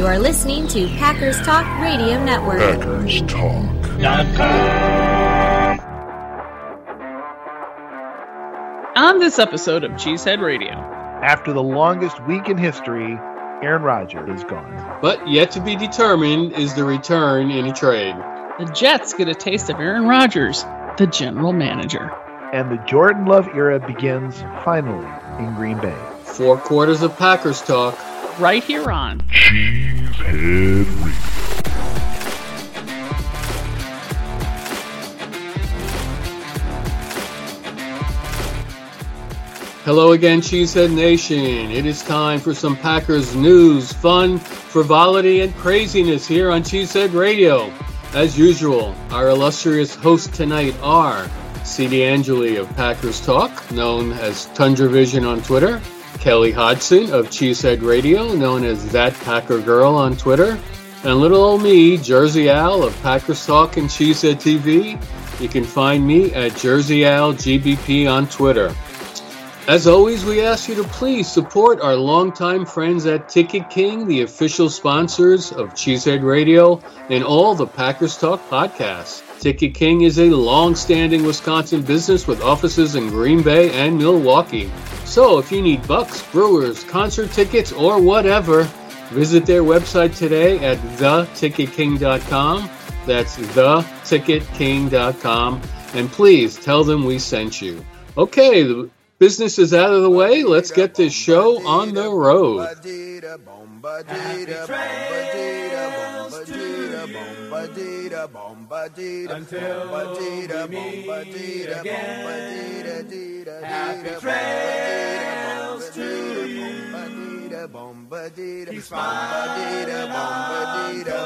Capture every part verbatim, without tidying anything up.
You are listening to Packers Talk Radio Network. Packers Talk dot com. On this episode of Cheesehead Radio. After the longest week in history, Aaron Rodgers is gone. But yet to be determined is the return in a trade. The Jets get a taste of Aaron Rodgers, the general manager. And the Jordan Love era begins, finally, in Green Bay. Four quarters of Packers talk. Right here on Cheesehead Radio. Hello again, Cheesehead Nation. It is time for some Packers news, fun, frivolity, and craziness here on Cheesehead Radio. As usual, our illustrious hosts tonight are C. D'Angeli of Packers Talk, known as Tundra Vision on Twitter, Kelly Hodson of Cheesehead Radio, known as That Packer Girl on Twitter, and little old me, Jersey Al of Packers Talk and Cheesehead T V. You can find me at Jersey Al G B P on Twitter. As always, we ask you to please support our longtime friends at Ticket King, the official sponsors of Cheesehead Radio and all the Packers Talk podcasts. Ticket King is a long-standing Wisconsin business with offices in Green Bay and Milwaukee. So if you need Bucks, Brewers, concert tickets, or whatever, visit their website today at the ticket king dot com. That's the ticket king dot com. And please tell them we sent you. Okay, the business is out of the way. Let's get this show on the road. Until we meet again, happy trails to you. Keep smiling until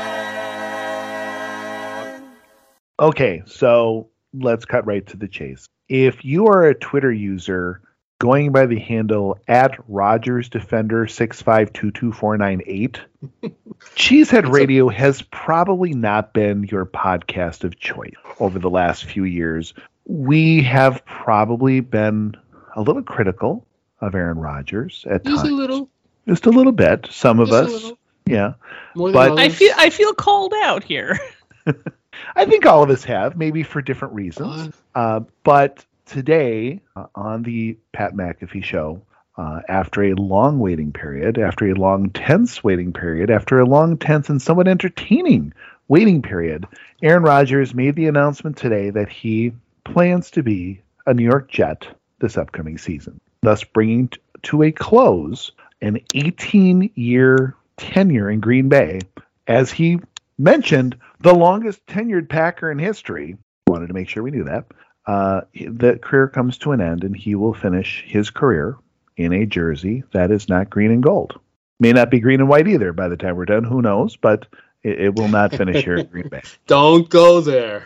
then. Okay, so let's cut right to the chase. If you are a Twitter user going by the handle at Rogers Defender six five two two four nine eight, Cheesehead Radio has probably not been your podcast of choice over the last few years. We have probably been a little critical of Aaron Rodgers at Just times. a little. Just a little bit. Some of Just a us. little. Yeah. More than But others. I feel I feel called out here. I think all of us have, maybe for different reasons. Uh, but today, uh, on the Pat McAfee show, uh, after a long waiting period, after a long, tense waiting period, after a long, tense, and somewhat entertaining waiting period, Aaron Rodgers made the announcement today that he plans to be a New York Jet this upcoming season, thus bringing t- to a close an eighteen-year tenure in Green Bay, as he mentioned, the longest tenured Packer in history. Wanted to make sure we knew that. Uh, the career comes to an end, and he will finish his career in a jersey that is not green and gold. May not be green and white either by the time we're done. Who knows? But it, it will not finish here at Green Bay. Don't go there.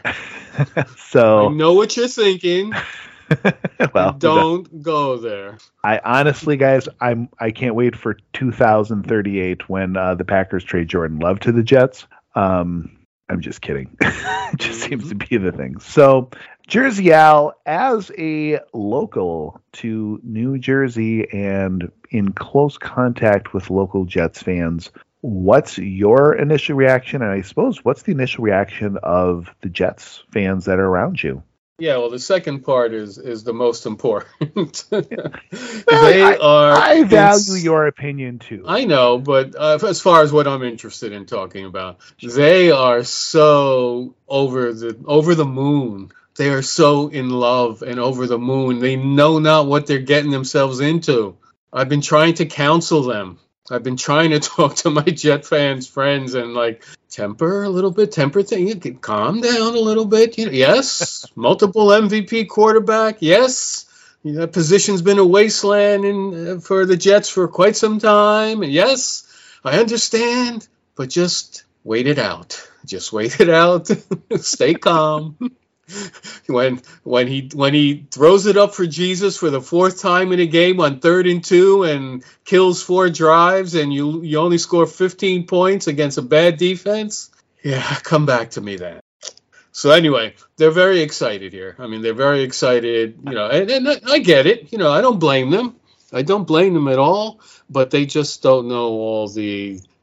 So I know what you're thinking. well, Don't go there. I honestly, guys, I'm I can't wait for two thousand thirty-eight when uh, the Packers trade Jordan Love to the Jets. Um, I'm just kidding. It just seems to be the thing. So, Jersey Al, as a local to New Jersey and in close contact with local Jets fans, what's your initial reaction? And I suppose, what's the initial reaction of the Jets fans that are around you? Yeah, well, the second part is is the most important. Well, they I, are. I value ins- your opinion too. I know, but uh, as far as what I'm interested in talking about, they are so over the over the moon. They are so in love and over the moon. They know not what they're getting themselves into. I've been trying to counsel them. I've been trying to talk to my Jet fans, friends, and like temper a little bit, temper thing. You can calm down a little bit. You know, yes, multiple M V P quarterback. Yes, you know, position's been a wasteland in, uh, for the Jets for quite some time. And yes, I understand, but just wait it out. Just wait it out. Stay calm. When when he when he throws it up for Jesus for the fourth time in a game on third and two and kills four drives and you you only score fifteen points against a bad defense, yeah, come back to me then. So anyway, they're very excited here. I mean, they're very excited, you know, and, and I get it. You know, I don't blame them. I don't blame them at all, but they just don't know all the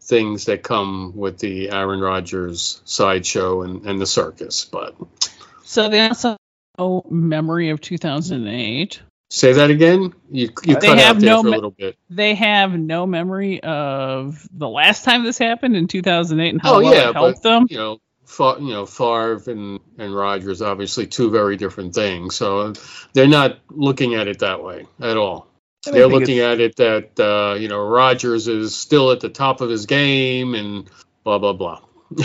things that come with the Aaron Rodgers sideshow and, and the circus. But so they also have no memory of two thousand eight. Say that again. You you They cut have out there no for a me- little bit. They have no memory of the last time this happened in two thousand eight and how Oh well yeah, it helped but them. you know, Fa- you know, Favre and and Rodgers, obviously two very different things. So they're not looking at it that way at all. And I They're think looking it's- at it that uh, you know Rodgers is still at the top of his game and blah blah blah.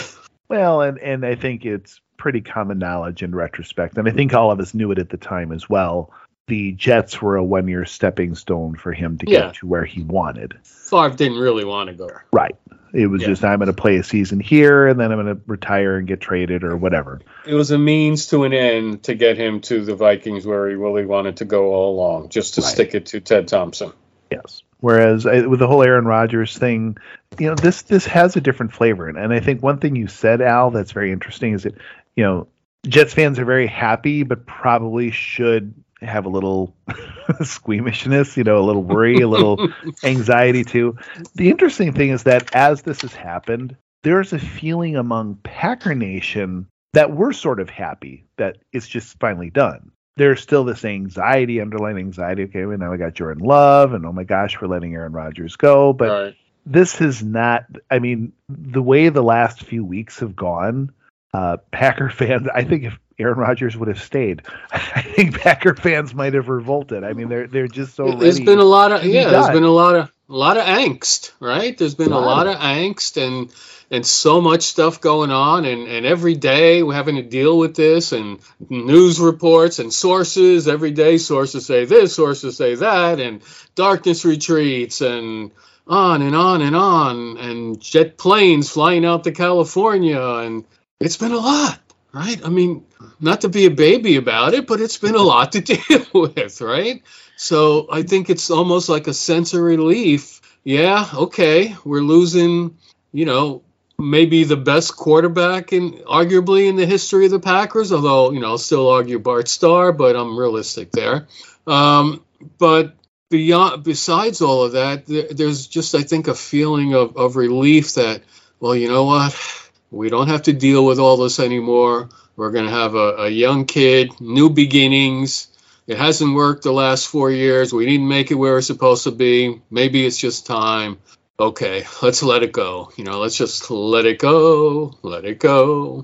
Well, and, and I think it's pretty common knowledge in retrospect, and I think all of us knew it at the time as well. The Jets were a one-year stepping stone for him to Yeah. get to where he wanted. Favre didn't really want to go there. Right. It was Yeah. just, I'm going to play a season here, and then I'm going to retire and get traded or whatever. It was a means to an end to get him to the Vikings where he really wanted to go all along, just to Right. stick it to Ted Thompson. Yes. Whereas I, with the whole Aaron Rodgers thing, you know, this this has a different flavor. And, and I think one thing you said, Al, that's very interesting is that, you know, Jets fans are very happy, but probably should have a little squeamishness, you know, a little worry, a little anxiety too. The interesting thing is that as this has happened, there's a feeling among Packer Nation that we're sort of happy that it's just finally done. There's still this anxiety, underlying anxiety. Okay, well, now we got Jordan Love, and oh my gosh, we're letting Aaron Rodgers go. But Right. this is not, I mean, the way the last few weeks have gone, uh, Packer fans, I think if Aaron Rodgers would have stayed, I think Packer fans might have revolted. I mean, they're they're just so ready. There's been a lot of to be yeah. There's done. been a lot of a lot of angst, right? There's been a A lot lot of angst and and so much stuff going on, and and every day we're having to deal with this, and news reports and sources. Every day, sources say this, sources say that, and darkness retreats, and on and on and on, and jet planes flying out to California, and it's been a lot. Right? I mean, not to be a baby about it, but it's been a lot to deal with, right? So I think it's almost like a sense of relief. Yeah, okay, we're losing, you know, maybe the best quarterback in arguably in the history of the Packers, although, you know, I'll still argue Bart Starr, but I'm realistic there. Um, but beyond, besides all of that, there, there's just, I think, a feeling of, of relief that, well, you know what? We don't have to deal with all this anymore. We're going to have a, a young kid, new beginnings. It hasn't worked the last four years. We didn't make it where we're supposed to be. Maybe it's just time. Okay, let's let it go. You know, let's just let it go, let it go.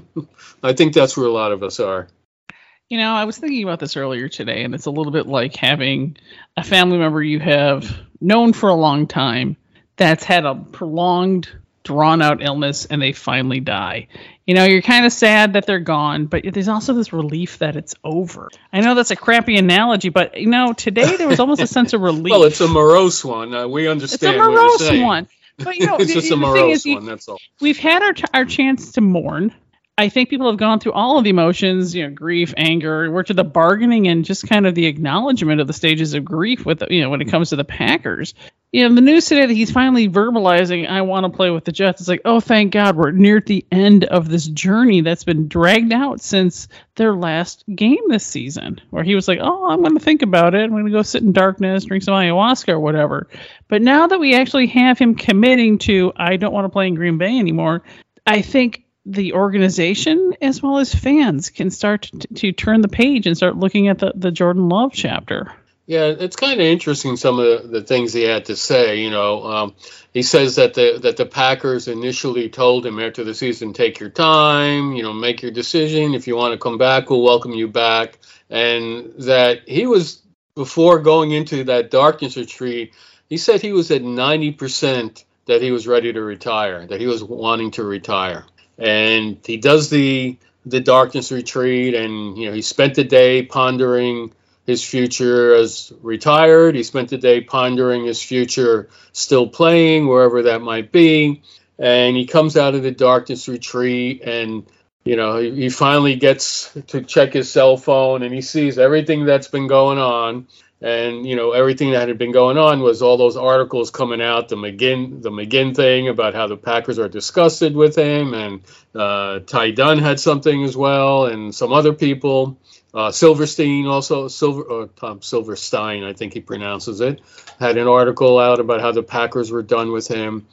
I think that's where a lot of us are. You know, I was thinking about this earlier today, and it's a little bit like having a family member you have known for a long time that's had a prolonged, drawn-out illness, and they finally die. You know, you're kind of sad that they're gone, but there's also this relief that it's over. I know that's a crappy analogy, but, you know, today there was almost a sense of relief. Well, it's a morose one. Uh, we It's understand a what you're morose saying. one. But, you know, It's the, just a the thing morose is, you- one, that's all. we've had our, our chance to mourn. I think people have gone through all of the emotions, you know, grief, anger. We're to the bargaining and just kind of the acknowledgement of the stages of grief with, you know, when it comes to the Packers. You know, the news today that he's finally verbalizing, I want to play with the Jets. It's like, oh, thank God, we're near the end of this journey that's been dragged out since their last game this season, where he was like, oh, I'm going to think about it. I'm going to go sit in darkness, drink some ayahuasca or whatever. But now that we actually have him committing to, I don't want to play in Green Bay anymore, I think the organization as well as fans can start to, to turn the page and start looking at the, the Jordan Love chapter. Yeah, it's kind of interesting, some of the, the things he had to say. You know, um, he says that the that the Packers initially told him after the season, take your time, you know, make your decision. If you want to come back, we'll welcome you back. And that he was, before going into that darkness retreat, he said he was at ninety percent that he was ready to retire, that he was wanting to retire. And he does the the darkness retreat, and, you know, he spent the day pondering his future as retired. He spent the day pondering his future still playing, wherever that might be. And he comes out of the darkness retreat, and, you know, he, he finally gets to check his cell phone, and he sees everything that's been going on. And, you know, everything that had been going on was all those articles coming out, the McGinn, the McGinn thing about how the Packers are disgusted with him. And uh, Ty Dunn had something as well, and some other people. Uh, Silverstein also, Silver, or Tom Silverstein, I think he pronounces it, had an article out about how the Packers were done with him.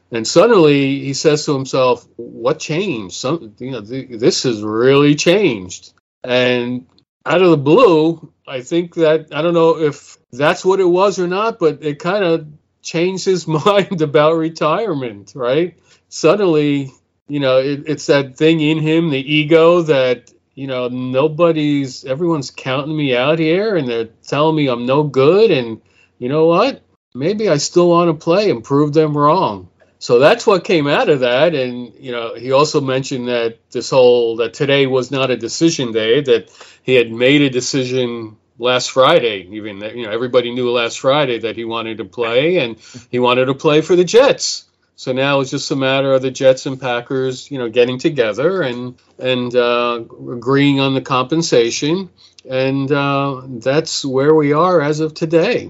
And suddenly he says to himself, what changed? Some, you know, th- this has really changed. And out of the blue, I think that, I don't know if that's what it was or not, but it kind of changed his mind about retirement, right? Suddenly, you know, it, it's that thing in him, the ego that, you know, nobody's, everyone's counting me out here and they're telling me I'm no good. And you know what? Maybe I still want to play and prove them wrong. So that's what came out of that. And, you know, he also mentioned that this whole, that today was not a decision day, that he had made a decision last Friday, even, you know, everybody knew last Friday that he wanted to play and he wanted to play for the Jets. So now it's just a matter of the Jets and Packers, you know, getting together and, and uh, agreeing on the compensation. And uh, that's where we are as of today.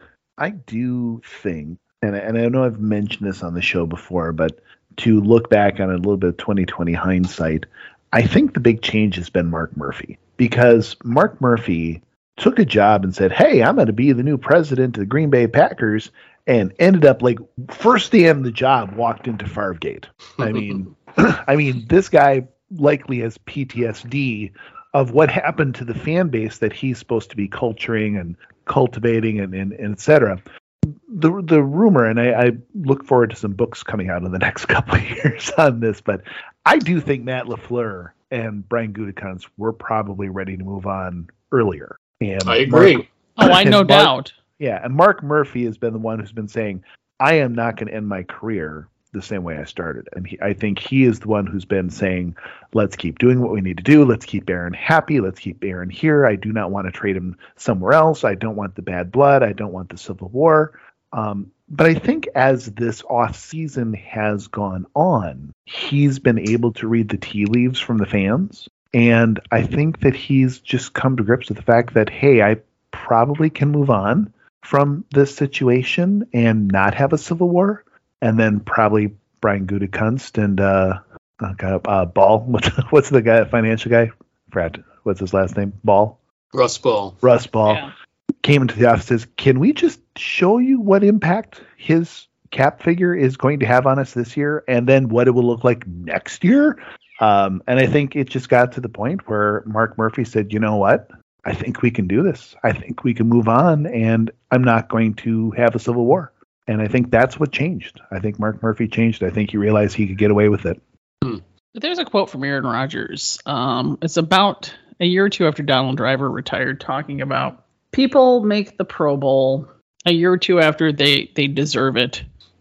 I do think, and I, and I know I've mentioned this on the show before, but to look back on a little bit of twenty twenty hindsight, I think the big change has been Mark Murphy, because Mark Murphy took a job and said, hey, I'm going to be the new president of the Green Bay Packers, and ended up like first day on the job, walked into Favregate. I mean, I mean, this guy likely has P T S D of what happened to the fan base that he's supposed to be culturing and cultivating and, and, and et cetera. The the rumor, and I, I look forward to some books coming out in the next couple of years on this, but I do think Matt LaFleur and Brian Gutekunst were probably ready to move on earlier. And I agree. Mark, Oh, I no Mark, doubt. Yeah, and Mark Murphy has been the one who's been saying, I am not going to end my career the same way I started. And he, I think he is the one who's been saying, let's keep doing what we need to do. Let's keep Aaron happy. Let's keep Aaron here. I do not want to trade him somewhere else. I don't want the bad blood. I don't want the Civil War. Um, but I think as this off season has gone on, he's been able to read the tea leaves from the fans. And I think that he's just come to grips with the fact that, hey, I probably can move on from this situation and not have a civil war. And then probably Brian Gutekunst and uh, uh, uh, Ball. What's, what's the guy, financial guy? Frat. What's his last name? Ball? Russ Ball. Russ Ball. Yeah. Came into the office and says, can we just show you what impact his cap figure is going to have on us this year and then what it will look like next year? Um, and I think it just got to the point where Mark Murphy said, you know what? I think we can do this. I think we can move on, and I'm not going to have a civil war. And I think that's what changed. I think Mark Murphy changed. I think he realized he could get away with it. Hmm. There's a quote from Aaron Rodgers. Um, it's about a year or two after Donald Driver retired, talking about people make the Pro Bowl a year or two after they, they deserve it,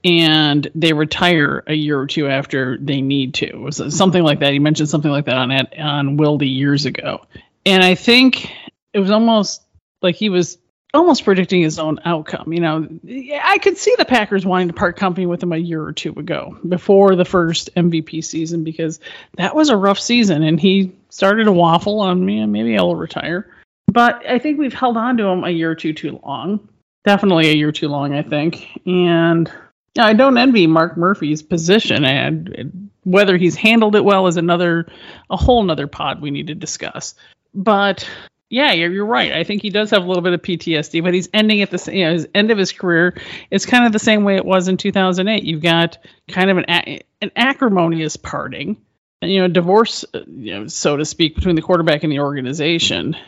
and they retire a year or two after they need to. It was something like that. He mentioned something like that on on Wilde years ago. And I think it was almost like he was almost predicting his own outcome. You know, I could see the Packers wanting to part company with him a year or two ago before the first M V P season, because that was a rough season and he started to waffle on me. Maybe I'll retire. But I think we've held on to him a year or two too long. Definitely a year too long, I think. And I don't envy Mark Murphy's position, and whether he's handled it well is another, a whole nother pod we need to discuss. But yeah, you're, you're right. I think he does have a little bit of P T S D, but he's ending at the, you know, his end of his career is kind of the same way it was in two thousand eight. You've got kind of an an acrimonious parting, you know, divorce, you know, so to speak, between the quarterback and the organization.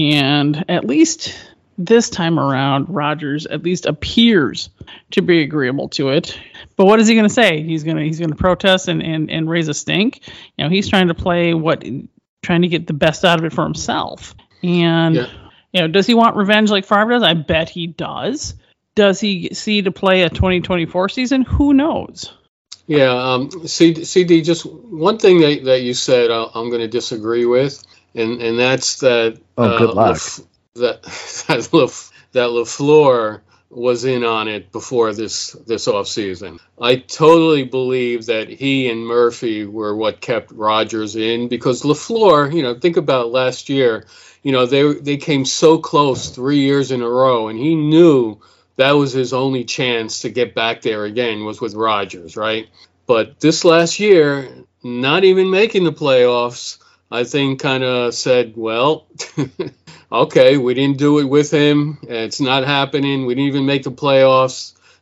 And at least this time around, Rodgers at least appears to be agreeable to it. But what is he going to say? He's going to he's going to protest and, and, and raise a stink. You know, he's trying to play what, trying to get the best out of it for himself. And, yeah. you know, does he want revenge like Favre does? I bet he does. Does he see to play a twenty twenty-four season? Who knows? Yeah, um, C D, just one thing that, that you said I'll, I'm going to disagree with, and, and that's that oh, good uh, luck. Laf- that that, Laf- that LaFleur was in on it before this this offseason. I totally believe that he and Murphy were what kept Rodgers in, because LaFleur, you know, think about last year. You know, they they came so close three years in a row, and he knew that was his only chance to get back there again was with Rodgers, right? But this last year, not even making the playoffs, I think kind of said, well, okay, we didn't do it with him. It's not happening. We didn't even make the playoffs.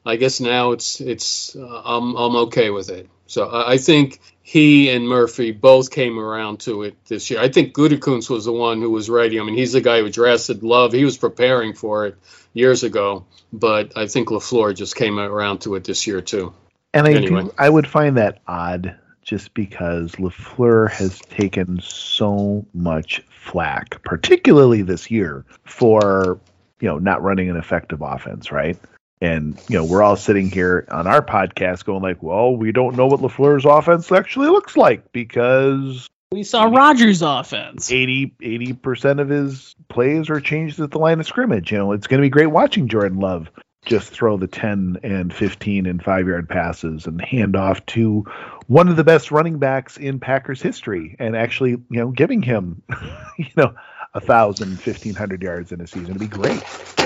I guess now it's it's uh, I'm I'm okay with it. So I, I think he and Murphy both came around to it this year. I think Gutekunst was the one who was ready. I mean, he's the guy who drafted Love. He was preparing for it years ago, but I think LaFleur just came around to it this year too. And I Anyway. do, I would find that odd just because LaFleur has taken so much flack, particularly this year, for, you know, not running an effective offense, right? And, you know, we're all sitting here on our podcast going like, well, we don't know what LaFleur's offense actually looks like because We saw Rodgers' offense. eighty, eighty percent of his plays are changed at the line of scrimmage. You know, it's going to be great watching Jordan Love just throw the ten and fifteen and five-yard passes and hand off to one of the best running backs in Packers history and actually, you know, giving him, you know, one thousand, fifteen hundred yards in a season. It'd be great.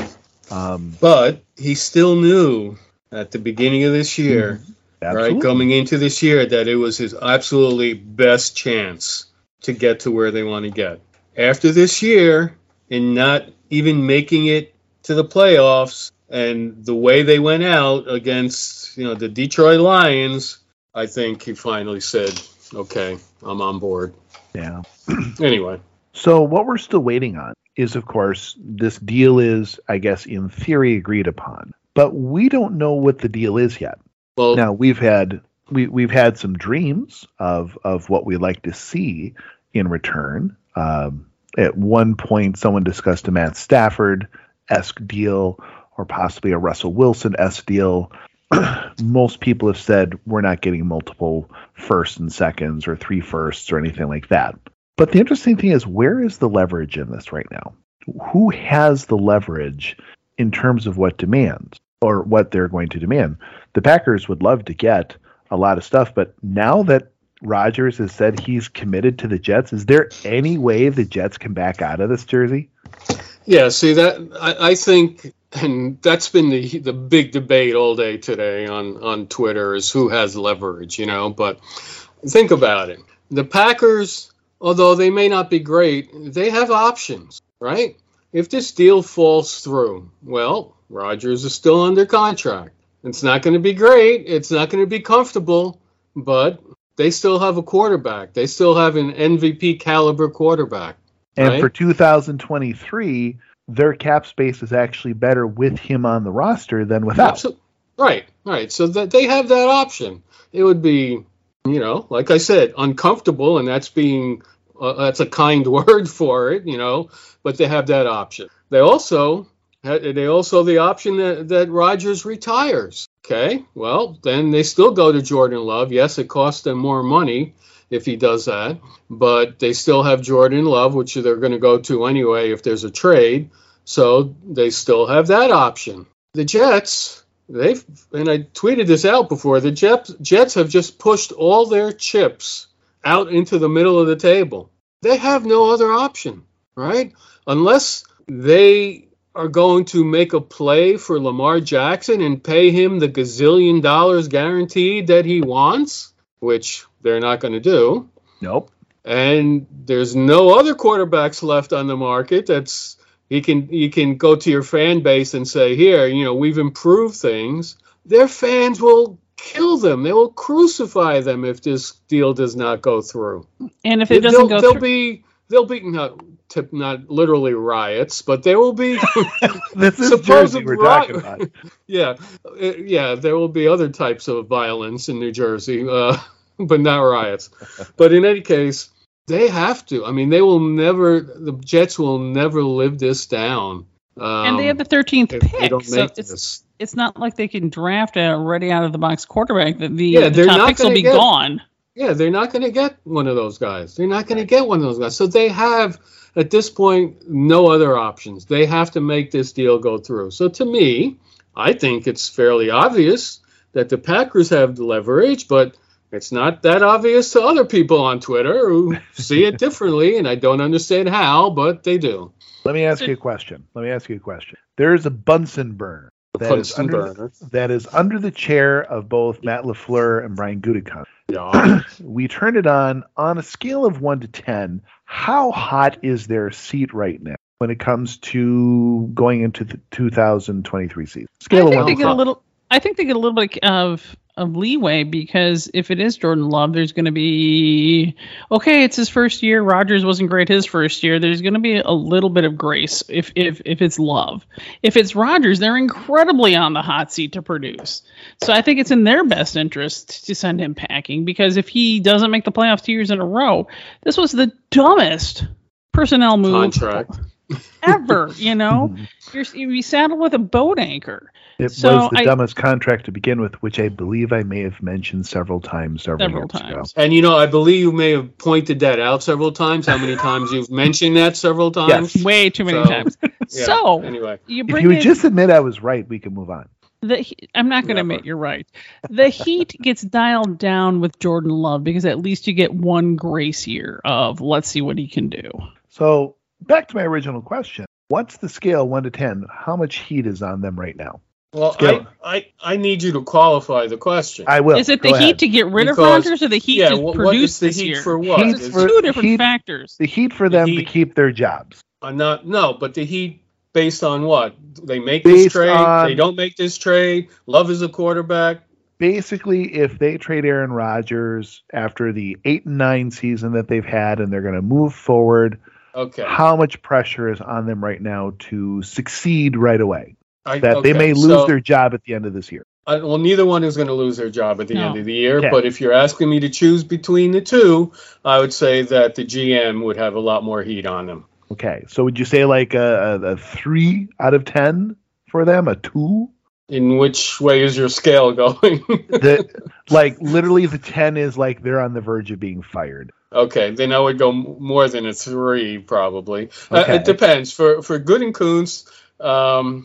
Um, But he still knew at the beginning of this year, absolutely. right, coming into this year, that it was his absolutely best chance to get to where they want to get. After this year, and not even making it to the playoffs, and the way they went out against, you know, the Detroit Lions, I think he finally said, okay, I'm on board. Yeah. Anyway. So what we're still waiting on is, of course, this deal is, I guess, in theory agreed upon. But we don't know what the deal is yet. Well, Now, we've had we, we've had some dreams of, of what we'd like to see in return. Um, at one point, someone discussed a Matt Stafford-esque deal or possibly a Russell Wilson-esque deal. Most people have said we're not getting multiple firsts and seconds or three firsts or anything like that. But the interesting thing is, where is the leverage in this right now? Who has the leverage in terms of what demands or what they're going to demand? The Packers would love to get a lot of stuff, but now that Rodgers has said he's committed to the Jets, is there any way the Jets can back out of this jersey? yeah, see, that I, I think, and that's been the the big debate all day today on, on Twitter, is who has leverage, you know. But think about it. The Packers, although they may not be great, they have options, right? If this deal falls through, well, Rodgers is still under contract. It's not going to be great. It's not going to be comfortable, but they still have a quarterback. They still have an M V P caliber quarterback. And right? for two thousand twenty-three, their cap space is actually better with him on the roster than without. Absol- Right, right. So that they have that option. It would be, you know, like I said, uncomfortable, and that's being uh, that's a kind word for it, you know. But they have that option. They also they also the option that that Rodgers retires. Okay, well then they still go to Jordan Love. Yes, it costs them more money if he does that, but they still have Jordan Love, which they're going to go to anyway if there's a trade. So they still have that option. The Jets, they've, and I tweeted this out before, the Jets, Jets have just pushed all their chips out into the middle of the table. They have no other option, right? Unless they are going to make a play for Lamar Jackson and pay him the gazillion dollars guaranteed that he wants, which they're not going to do. Nope. And there's no other quarterbacks left on the market that's you can you can go to your fan base and say, here, you know, we've improved things. Their fans will kill them. They will crucify them if this deal does not go through. And if it They'll- doesn't go there'll through, be there'll be not to, not literally riots, but there will be This is supposed Jersey we're talking ri- about. yeah, uh, yeah, there will be other types of violence in New Jersey, uh, but not riots. But in any case, they have to. I mean, they will never. The Jets will never live this down. Um, and they have the thirteenth if they pick, don't so make it's this. it's not like they can draft a ready out of the box quarterback. The, the, Yeah, the they're top not picks will gonna be get- gone. Yeah, they're not going to get one of those guys. They're not going to get one of those guys. So they have, at this point, no other options. They have to make this deal go through. So to me, I think it's fairly obvious that the Packers have the leverage, but it's not that obvious to other people on Twitter who see it differently, and I don't understand how, but they do. Let me ask you a question. Let me ask you a question. There's a Bunsen burner that is Bunsen under burner. that is under the chair of both Matt LaFleur and Brian Gutekunst. Yeah. We turn it on on a scale of one to ten. How hot is their seat right now when it comes to going into the two thousand twenty-three season? I Scale of think one they to get a ten. little. I think they get a little bit of of leeway because if it is Jordan Love, there's going to be, okay, it's his first year. Rodgers wasn't great his first year. There's going to be a little bit of grace if if if it's Love. If it's Rodgers, they're incredibly on the hot seat to produce. So I think it's in their best interest to send him packing because if he doesn't make the playoffs two years in a row, this was the dumbest personnel move Contract. ever. You know, you're you saddled with a boat anchor. It So was the I- dumbest contract to begin with, which I believe I may have mentioned several times several, Several years times. ago. And you know, I believe you may have pointed that out several times. How many times you've mentioned that several times? Yes. Way too many So, times. Yeah, So anyway, you If bring you would in just admit I was right, we can move on. the. He- I'm not going to Never. admit you're right. The Heat gets dialed down with Jordan Love because at least you get one grace year of let's see what he can do. So back to my original question. What's the scale one to ten? How much heat is on them right now? well, I, Scale. I I need you to qualify the question. I will. Is it Go the ahead. Heat to get rid of Because- Rodgers or the Heat yeah, to what, what produce is the this heat year? for what? Heat It's for- two different Heat- factors. The heat for them to Heat- keep their jobs. Uh, not no, but the Heat based on what? They make Based this trade. on- They don't make this trade. Love is a quarterback. Basically, if they trade Aaron Rodgers after the eight and nine season that they've had, and they're going to move forward, Okay. how much pressure is on them right now to succeed right away? I, That they okay, may lose so- their job at the end of this year. I, well, neither one is going to lose their job at the No. end of the year. Okay. But if you're asking me to choose between the two, I would say that the G M would have a lot more heat on them. Okay, so would you say like a, a, a three out of ten for them? A two? In which way is your scale going? The like literally the ten is like they're on the verge of being fired. Okay, then I would go m- more than a three, probably. Uh, Okay. it depends. For for Gutekunst, um,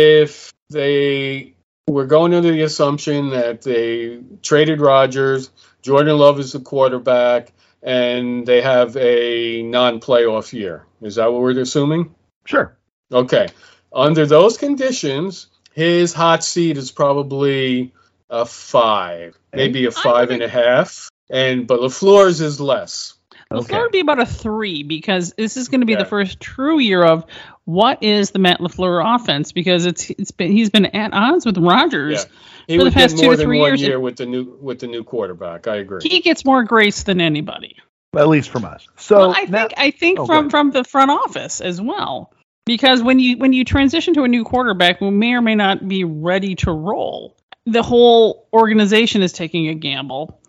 if they were going under the assumption that they traded Rodgers, Jordan Love is the quarterback, and they have a non-playoff year. Is that what we're assuming? Sure. Okay. Under those conditions, his hot seat is probably a five, maybe a five and a half. And but LaFleur's is less. LaFleur Okay. would be about a three because this is going to be Yeah. the first true year of what is the Matt LaFleur offense because it's it's been he's been at odds with Rodgers. Yeah. He For the would past get two more to than three one years, year it- with the new with the new quarterback. I agree. He gets more grace than anybody. At least from us. So well, I now- think I think Oh, go from ahead. from the front office as well. Because when you when you transition to a new quarterback who may or may not be ready to roll, the whole organization is taking a gamble.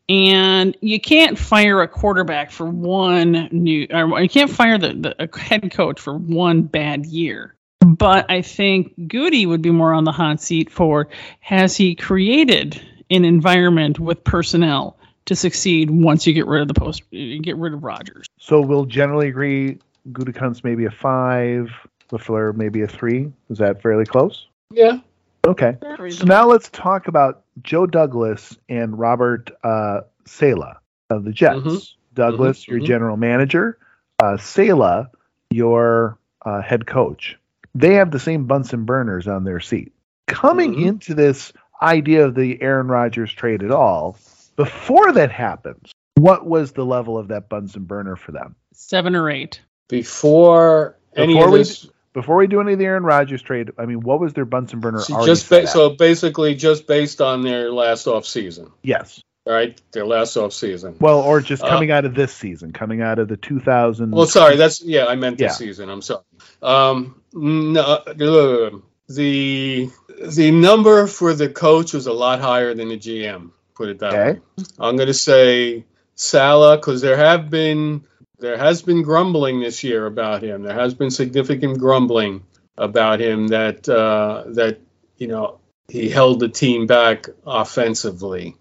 And you can't fire a quarterback for one new, or you can't fire the, the a head coach for one bad year. But I think Goody would be more on the hot seat for has he created an environment with personnel to succeed once you get rid of the post, you get rid of Rodgers. so we'll generally agree Gutekunst maybe a five, LaFleur maybe a three. Is that fairly close? Yeah. Okay. So now let's talk about Joe Douglas and Robert uh, Saleh of the Jets. Mhm. Douglas, Mhm. your Mhm. general manager. Uh, Saleh, your uh, head coach. They have the same Bunsen burners on their seat. Coming Mhm. into this idea of the Aaron Rodgers trade at all, before that happens, what was the level of that Bunsen burner for them? Seven or eight. Before any Before of we this, Before we do any of the Aaron Rodgers trade, I mean, what was their Bunsen burner so already just set ba- at? so basically just based on their last off season. Yes. All right, their last off season. Well, or just Uh, coming out of this season, coming out of the two thousand. Well, sorry, that's yeah, I meant this Yeah. season. I'm sorry. Um, no, uh, the the number for the coach was a lot higher than the G M. Put it that Okay. way. I'm going to say Saleh because there have been there has been grumbling this year about him. There has been significant grumbling about him that uh, that you know he held the team back offensively.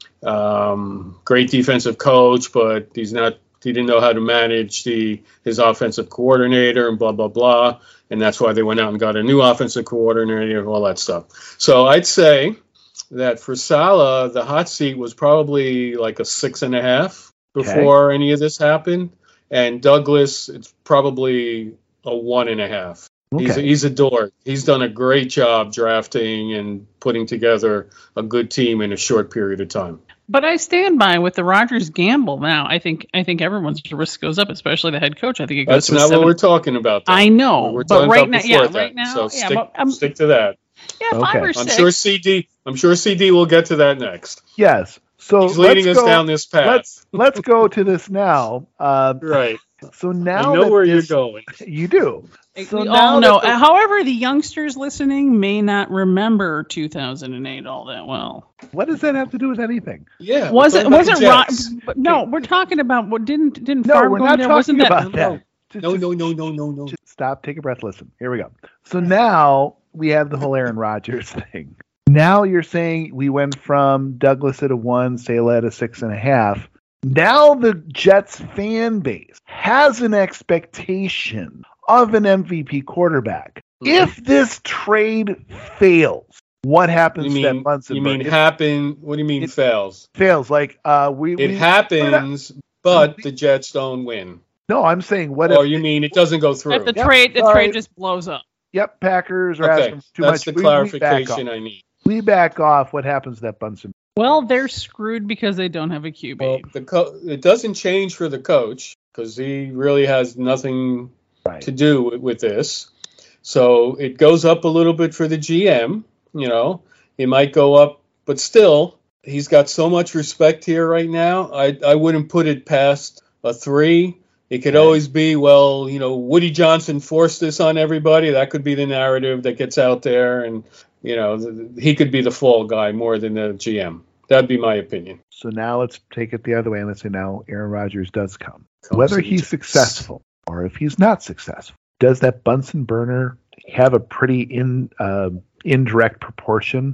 Um, great defensive coach, but he's not. He didn't know how to manage the his offensive coordinator and blah blah blah, and that's why they went out and got a new offensive coordinator, all that stuff. So I'd say that for Saleh, the hot seat was probably like a six and a half before any of this happened, and Douglas, it's probably a one and a half. He's Okay. he's adored. He's done a great job drafting and putting together a good team in a short period of time. But I stand by with the Rodgers gamble now. I think I think everyone's risk goes up, especially the head coach. I think it goes That's to a not seven. what we're talking about. though. I know, We're but talking right about now, before yeah, that. right now, So yeah, stick, but, um, stick to that. Yeah, five Okay. or I'm six. sure C D. I'm sure C D will get to that next. Yes. So He's leading us let's go, down this path. Let's let's go to this now. Uh, Right. so now I know that where this- you're going. You do. So we now all that know. the- However, the youngsters listening may not remember two thousand eight all that well. what does that have to do with anything? Yeah. Was we're it? talking about Was the it? Ro- Jets. but no, we're talking about what didn't didn't No, Favre we're go not there? talking Wasn't that, about that. Just- No, just- no, no, no, no, no. just stop, take a breath, listen. Here we go. So now we have the whole Aaron Rodgers thing. Now you're saying we went from Douglas at a one, Saleh at a six and a half. Now the Jets fan base has an expectation of an M V P quarterback. Mhm. If this trade fails, what happens You to that mean Bunsen? you mean It happen? What do you mean it- fails? fails. Like uh, we. It we happens, but the Jets don't win. No, I'm saying what Or if? you mean it doesn't go through? if the Yep, trade the sorry. trade just blows up? Yep, Packers are Okay, asking too that's much. the We- we back clarification off. I need. We back off. What happens to that Bunsen? Well, they're screwed because they don't have a Q B. Well, the co- it doesn't change for the coach because he really has nothing Right. to do with, with this. So it goes up a little bit for the G M. You know, he might go up, but still, he's got so much respect here right now. I I wouldn't put it past a three. It could Right. always be, well, you know, Woody Johnson forced this on everybody. That could be the narrative that gets out there, and you know, th- he could be the fall guy more than the G M. That'd be my opinion. So now let's take it the other way and let's say now Aaron Rodgers does come. Comes Whether to the he's Jets. successful or if he's not successful, does that Bunsen burner have a pretty in uh, indirect proportion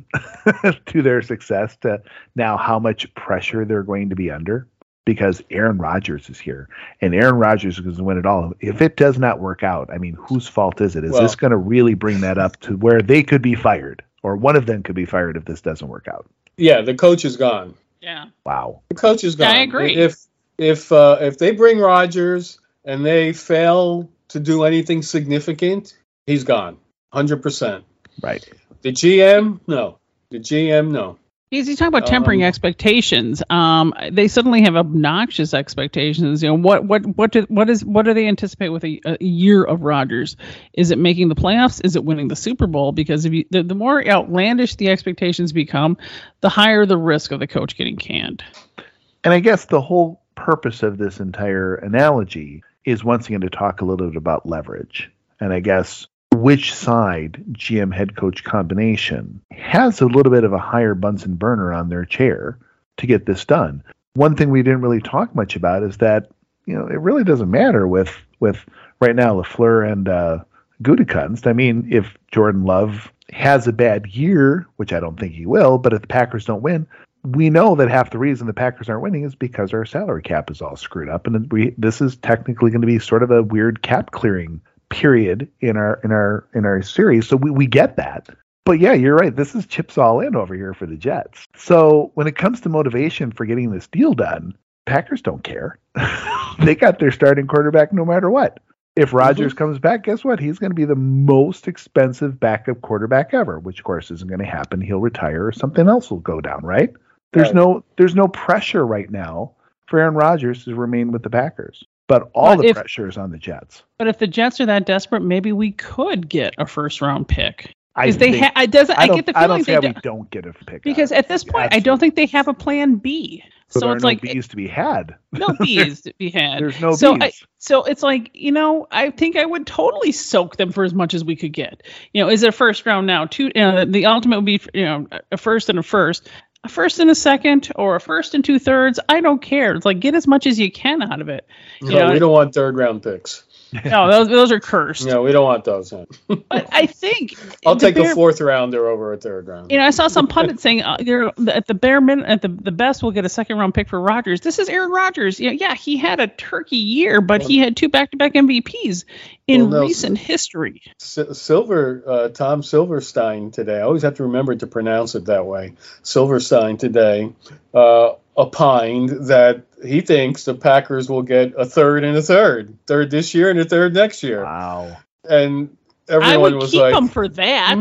to their success to now how much pressure they're going to be under? Because Aaron Rodgers is here, and Aaron Rodgers is going to win it all. If it does not work out, I mean, whose fault is it? Is Well- this going to really bring that up to where they could be fired, or one of them could be fired if this doesn't work out? Yeah, the coach is gone. Yeah. Wow. The coach is Yeah, gone. I agree. If if uh, if they bring Rodgers and they fail to do anything significant, he's gone. Hundred percent. Right. The G M, no. The G M, no. He's, he's talking about tempering Um, expectations. Um, they suddenly have obnoxious expectations. You know, what what what do, what is what do they anticipate with a, a year of Rodgers? Is it making the playoffs? Is it winning the Super Bowl? Because if you the, the more outlandish the expectations become, the higher the risk of the coach getting canned. And I guess the whole purpose of this entire analogy is once again to talk a little bit about leverage. And I guess which side G M head coach combination has a little bit of a higher Bunsen burner on their chair to get this done. One thing we didn't really talk much about is that, you know, it really doesn't matter with with right now LaFleur and uh, Gutekunst. I mean, if Jordan Love has a bad year, which I don't think he will, but if the Packers don't win, we know that half the reason the Packers aren't winning is because our salary cap is all screwed up, and we this is technically going to be sort of a weird cap clearing period in our in our in our series. So we, we get that. But yeah, you're right. This is chips all in over here for the Jets. So when it comes to motivation for getting this deal done, Packers don't care. They got their starting quarterback no matter what. If Rodgers Mhm. comes back, guess what? He's going to be the most expensive backup quarterback ever, which of course isn't going to happen. He'll retire or something else will go down, right? There's Right. no there's no pressure right now for Aaron Rodgers to remain with the Packers. But all But the if- pressure is on the Jets. But if the Jets are that desperate, maybe we could get a first round pick. I Because they think- ha- I doesn't I, I don't, get the I feeling don't see they how do, we don't get a pick. because at this point I don't think they have a plan B. so So there it's are no like B's to be had. no B's to be had. There's no so B's. I, so it's like, you know, I think I would totally soak them for as much as we could get. You know, is it a first round now? Two, you know, the ultimate would be, you know, a first and a first, a first and a second, or a first and two thirds. I don't care. It's like get as much as you can out of it. No, You know, we don't want third round picks. no, those those are cursed. No, we don't want those. Huh? But I think I'll the take Bear- a fourth rounder over a third round. You know, I saw some pundits saying uh, you're, at the bare minute, at the, the best, we'll get a second round pick for Rodgers. This is Aaron Rodgers. You know, yeah, he had a turkey year, but he had two back to back M V Ps in Well, no, recent history. S- Silver, uh, Tom Silverstein today. I always have to remember to pronounce it that way. Silverstein today uh, opined that he thinks the Packers will get a third and a third, third this year and a third next year. Wow. And I everyone would was keep like, him for that.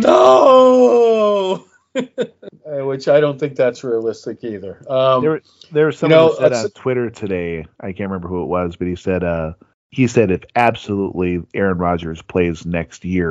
no, Uh, which I don't think that's realistic either. Um, There, there was someone know, who said that's- on Twitter today, I can't remember who it was, but he said uh, he said if absolutely Aaron Rodgers plays next year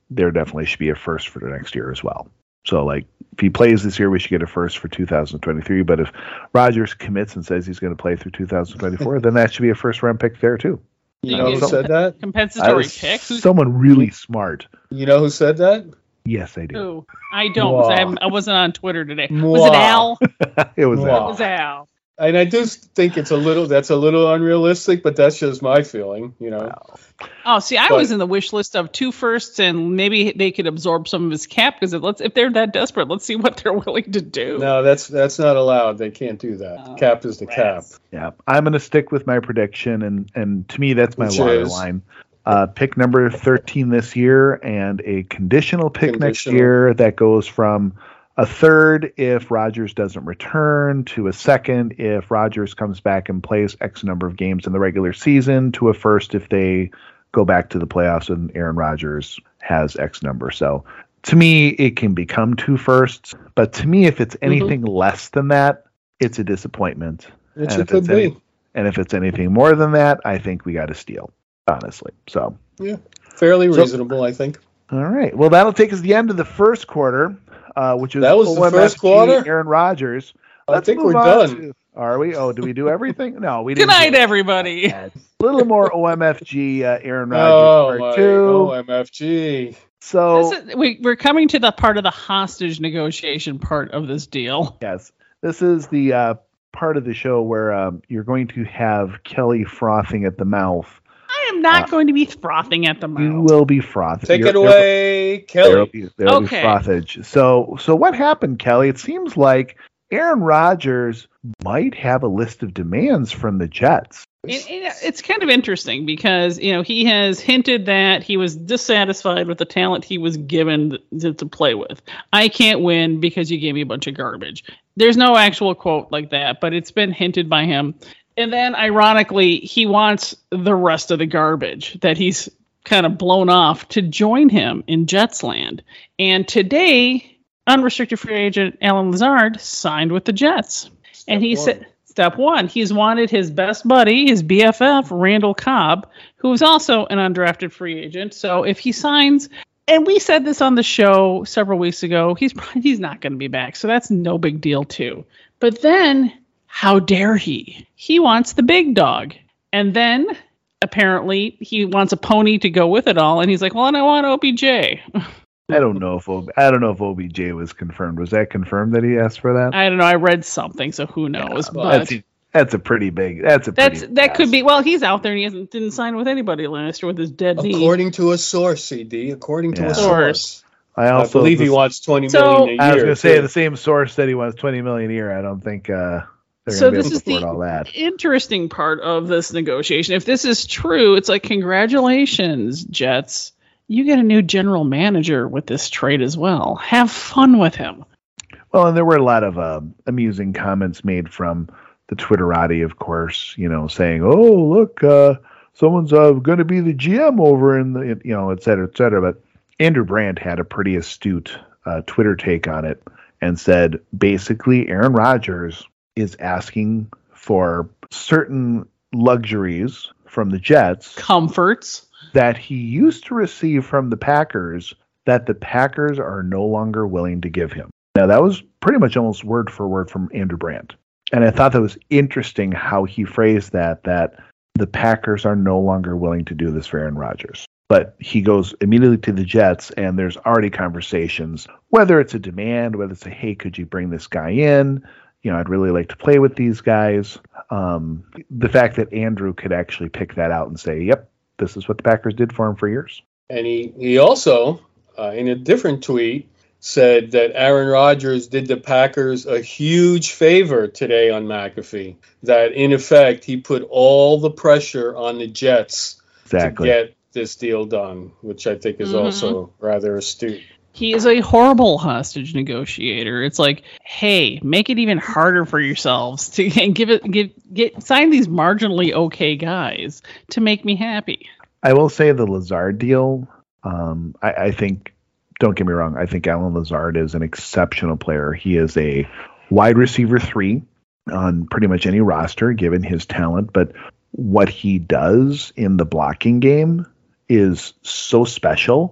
there definitely should be a first for the next year as well. So, like, if he plays this year, we should get a first for two thousand twenty-three. But if Rodgers commits and says he's going to play through two thousand twenty-four, then that should be a first round pick there too. You know who said that? Compensatory pick? Who's, someone really smart. You know who said that? Yes, I do. Who? I don't. 'Cause I, haven't- I wasn't on Twitter today. Mwah. Was it Al? It was Wow. that. It was Al. And I do think it's a little that's a little unrealistic, but that's just my feeling, you know. Oh, see, I But- was in the wish list of two firsts, and maybe they could absorb some of his cap because let's if they're that desperate, let's see what they're willing to do. No, that's that's not allowed. They can't do that. Oh, Cap is the cap. Yeah, I'm going to stick with my prediction, and and to me, that's my Which water is? line. Uh, pick number thirteen this year, and a conditional pick next Conditional. year that goes from a third if Rodgers doesn't return, to a second if Rodgers comes back and plays X number of games in the regular season, to a first if they go back to the playoffs and Aaron Rodgers has X number. So to me, it can become two firsts, but to me, if it's anything less than that, it's a disappointment. Which And it if could it's be. any- and if it's anything more than that, I think we got to steal, honestly. So, Yeah. Fairly So- reasonable, I think. all right. Well, that'll take us to the end of the first quarter, uh, which is That was the O M F G, first quarter? Aaron Rodgers. I think move we're on done. to- are we? Oh, do we do everything? No, we Good didn't. night, do it. everybody. A little more O M F G, uh, Aaron Oh, Rodgers my part two. O M F G. So, This is, we, we're coming to the part of the hostage negotiation part of this deal. yes, this is the uh, part of the show where um, you're going to have Kelly frothing at the mouth. I am not Uh, going to be frothing at the mouth. You will be frothing. Take You're- it there- away, There'll Kelly. be, there'll Okay. be frothage. So, so what happened, Kelly? It seems like Aaron Rodgers might have a list of demands from the Jets. It, it, it's kind of interesting because, you know, he has hinted that he was dissatisfied with the talent he was given to, to play with. I can't win because you gave me a bunch of garbage. There's no actual quote like that, but it's been hinted by him. And then, ironically, he wants the rest of the garbage that he's kind of blown off to join him in Jets land. And today, unrestricted free agent Alan Lazard signed with the Jets. and he one. said, step one, he's wanted his best buddy, his B F F, Randall Cobb, who is also an undrafted free agent. So if he signs, and we said this on the show several weeks ago, he's he's not going to be back. So that's no big deal too. But then, how dare he? He wants the big dog. And then apparently he wants a pony to go with it all. And he's like, well, and I want O B J. I don't know if O- I don't know if O B J was confirmed. Was that confirmed that he asked for that? I don't know. I read something, so who knows? Well, but that's that's a pretty big. That's a that's pretty that could pass. be. Well, he's out there and he hasn't didn't sign with anybody last year with his dead knee. According to a source, C D. According to Yeah. a source. I I also believe he this- wants twenty So- million a year. I was going to say too. the same source said he wants twenty million a year. I don't think uh, they're So going to be this able is to afford the all that. interesting part of this negotiation. If this is true, it's like, congratulations, Jets. You get a new general manager with this trade as well. Have fun with him. Well, and there were a lot of uh, amusing comments made from the Twitterati, of course, you know, saying, "Oh, look, uh, someone's uh, going to be the G M over in the, you know, et cetera, et cetera." But Andrew Brandt had a pretty astute uh, Twitter take on it and said, basically, Aaron Rodgers is asking for certain luxuries from the Jets Comforts. that he used to receive from the Packers that the Packers are no longer willing to give him. Now, that was pretty much almost word for word from Andrew Brandt. And I thought that was interesting how he phrased that, that the Packers are no longer willing to do this for Aaron Rodgers. But he goes immediately to the Jets, and there's already conversations, whether it's a demand, whether it's a, hey, could you bring this guy in? You know, I'd really like to play with these guys. Um, the fact that Andrew could actually pick that out and say, yep, this is what the Packers did for him for years. And he, he also, uh, in a different tweet, said that Aaron Rodgers did the Packers a huge favor today on McAfee. That, in effect, he put all the pressure on the Jets Exactly. to get this deal done, which I think is Mhm. also rather astute. He is a horrible hostage negotiator. It's like, hey, make it even harder for yourselves to and give it give get sign these marginally okay guys to make me happy. I will say the Lazard deal, um, I, I think, don't get me wrong, I think Alan Lazard is an exceptional player. He is a wide receiver three on pretty much any roster, given his talent. But what he does in the blocking game is so special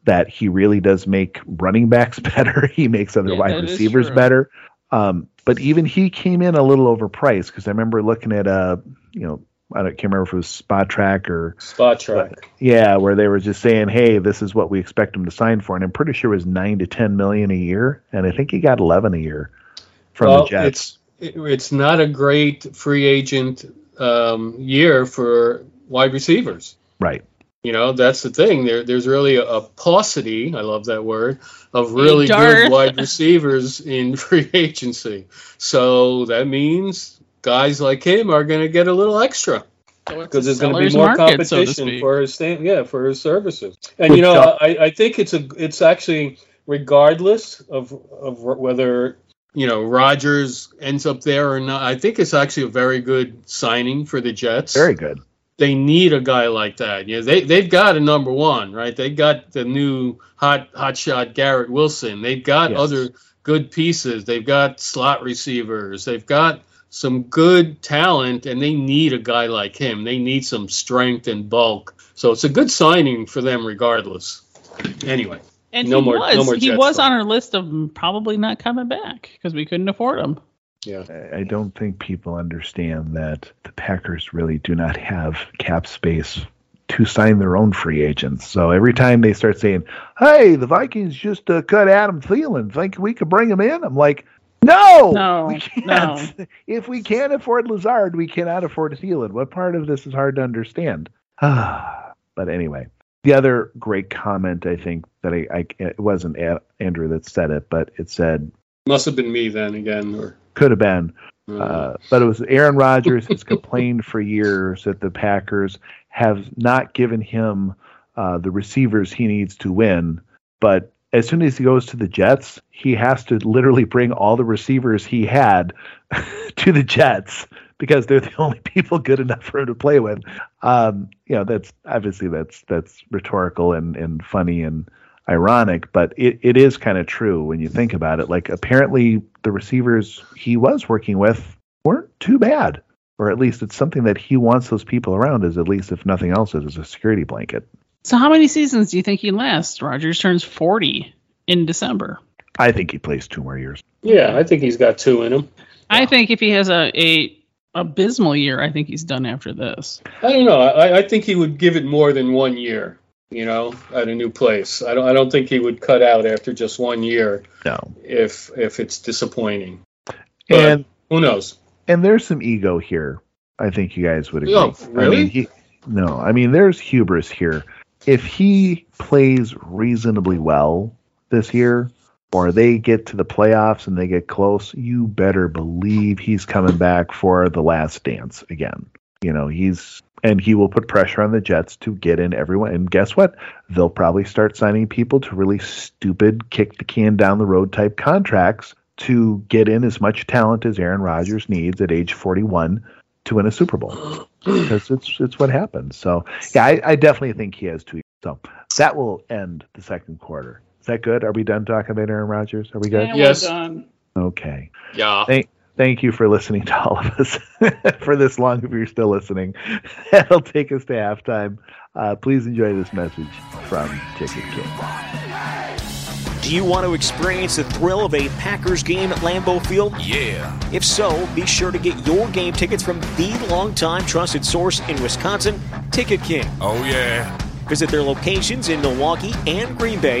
that he really does make running backs better. He makes other Yeah, wide that is receivers true. better. Um, but even he came in a little overpriced because I remember looking at a, you know, I don't, can't remember if it was Spot Track or Spot Track. yeah, where they were just saying, hey, this is what we expect him to sign for. And I'm pretty sure it was nine to ten million a year. And I think he got eleven a year from well, the Jets. It's, it, it's not a great free agent um, year for wide receivers. Right. You know, that's the thing. There, there's really a, a paucity, I love that word, of really Hey, Darth. good wide receivers in free agency. So that means guys like him are going to get a little extra because there's going to be Seller's more market, so to competition speak. for his stand, yeah, for his services. And Which you know, job- I, I think it's a it's actually regardless of of whether you know Rodgers ends up there or not. I think it's actually a very good signing for the Jets. Very good. They need a guy like that. Yeah, they they've got a number one, right? They got the new hot hot shot Garrett Wilson. They've got Yes. other good pieces. They've got slot receivers. They've got some good talent, and they need a guy like him. They need some strength and bulk. So it's a good signing for them, regardless. Anyway, And No he more- was no more he Jets was talk. on our list of probably not coming back because we couldn't afford him. yeah. I don't think people understand that the Packers really do not have cap space to sign their own free agents. So every time they start saying, hey, the Vikings just uh, cut Adam Thielen, think we could bring him in? I'm like, no, No, we can't. If we can't afford Lazard, we cannot afford Thielen. What part of this is hard to understand? But anyway, the other great comment, I think, that I, I it wasn't A- Andrew that said it, but it said, Must have been me then again. Or could have been, uh, uh, but it was Aaron Rodgers has complained for years that the Packers have not given him uh, the receivers he needs to win. But as soon as he goes to the Jets, he has to literally bring all the receivers he had to the Jets because they're the only people good enough for him to play with. Um, you know, that's obviously that's that's rhetorical and, and funny and ironic, but it, it is kind of true when you think about it. Like, apparently the receivers he was working with weren't too bad, or at least it's something that he wants those people around as, at least if nothing else, as a security blanket. So how many seasons do you think he lasts? Rogers turns forty in December. I think he plays two more years. yeah, I think he's got two in him. I think if he has a, a abysmal year, I think he's done after this. I don't know. I, I think he would give it more than one year. You know, at a new place. I don't. I don't think he would cut out after just one year. No. If if it's disappointing. But And who knows? and there's some ego here. I think you guys would agree. Oh, really? I mean, he, no, I mean, there's hubris here. If he plays reasonably well this year, or they get to the playoffs and they get close, you better believe he's coming back for the last dance again. You know, he's, and he will put pressure on the Jets to get in everyone. And guess what? They'll probably start signing people to really stupid, kick the can down the road type contracts to get in as much talent as Aaron Rodgers needs at age forty-one to win a Super Bowl. Because it's it's what happens. So, yeah, I, I definitely think he has two years. So that will end the second quarter. Is that good? Are we done talking about Aaron Rodgers? Are we good? Yeah, Yes. we're done. Okay. Yeah. Thank thank you for listening to all of us for this long, if you're still listening. That'll take us to halftime. Uh, please enjoy this message from Ticket King. Do you want to experience the thrill of a Packers game at Lambeau Field? Yeah. If so, be sure to get your game tickets from the longtime trusted source in Wisconsin, Ticket King. Oh, yeah. Visit their locations in Milwaukee and Green Bay.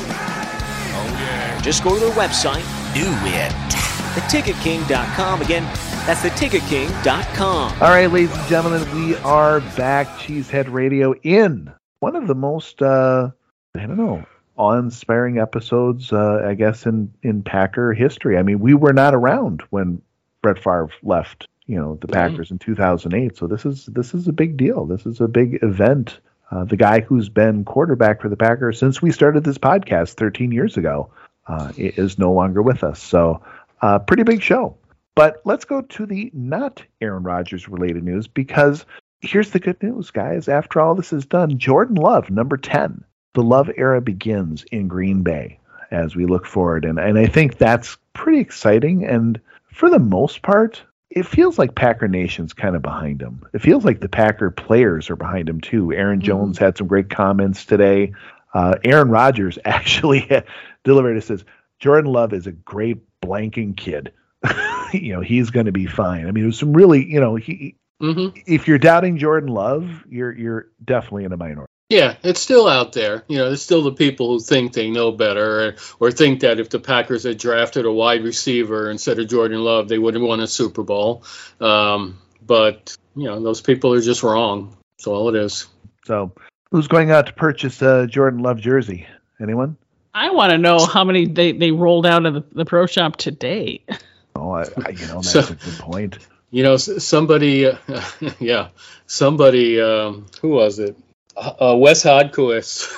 Oh, yeah. Just go to their website, Do it. the ticket king dot com. Again, that's the ticket king dot com. All right, ladies and gentlemen, we are back. Cheesehead Radio in one of the most, uh, I don't know, awe-inspiring episodes, uh, I guess, in, in Packer history. I mean, we were not around when Brett Favre left, you know, the Packers in two thousand eight. So this is this is a big deal. This is a big event. Uh, the guy who's been quarterback for the Packers since we started this podcast thirteen years ago uh, is no longer with us. So uh, pretty big show. But let's go to the not Aaron Rodgers related news, because here's the good news, guys. After all this is done, Jordan Love, number ten. The Love era begins in Green Bay as we look forward. And, and I think that's pretty exciting. And for the most part, it feels like Packer Nation's kind of behind him. It feels like the Packer players are behind him too. Aaron Jones had some great comments today. Uh, Aaron Rodgers actually delivered. It says Jordan Love is a great blanking kid. You know, he's going to be fine. I mean, it was some really, you know, he. Mm-hmm. If you're doubting Jordan Love, you're you're definitely in a minority. Yeah, it's still out there. You know, there's still the people who think they know better, or, or think that if the Packers had drafted a wide receiver instead of Jordan Love, they would have won a Super Bowl. Um, but, you know, those people are just wrong. That's all it is. So who's going out to purchase a Jordan Love jersey? Anyone? I want to know how many they, they rolled out of the, the pro shop today. Oh, I, I, you know, that's so, a good point. You know, somebody, uh, yeah, somebody, um, who was it? Uh, Wes Hodkiewicz.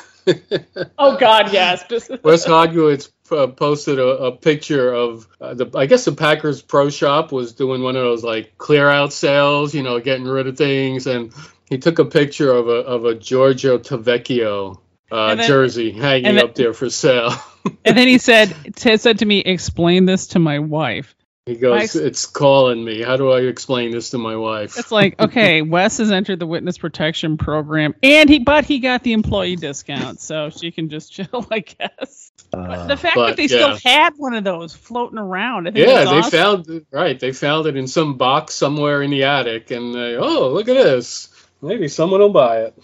Oh God, yes. Wes Hodkiewicz uh, posted a, a picture of uh, the. I guess the Packers Pro Shop was doing one of those like clear out sales, you know, getting rid of things, and he took a picture of a of a Giorgio Tavecchio uh, then, jersey hanging then, up there for sale. And then he said t- said to me, "Explain this to my wife." He goes, ex- it's calling me. How do I explain this to my wife? It's like, okay, Wes has entered the witness protection program, and he, but he got the employee discount, so she can just chill, I guess. Uh, but the fact but, that they yeah. still had one of those floating around, I think yeah, they awesome. found right. They found it in some box somewhere in the attic, and they, oh, look at this. Maybe someone will buy it.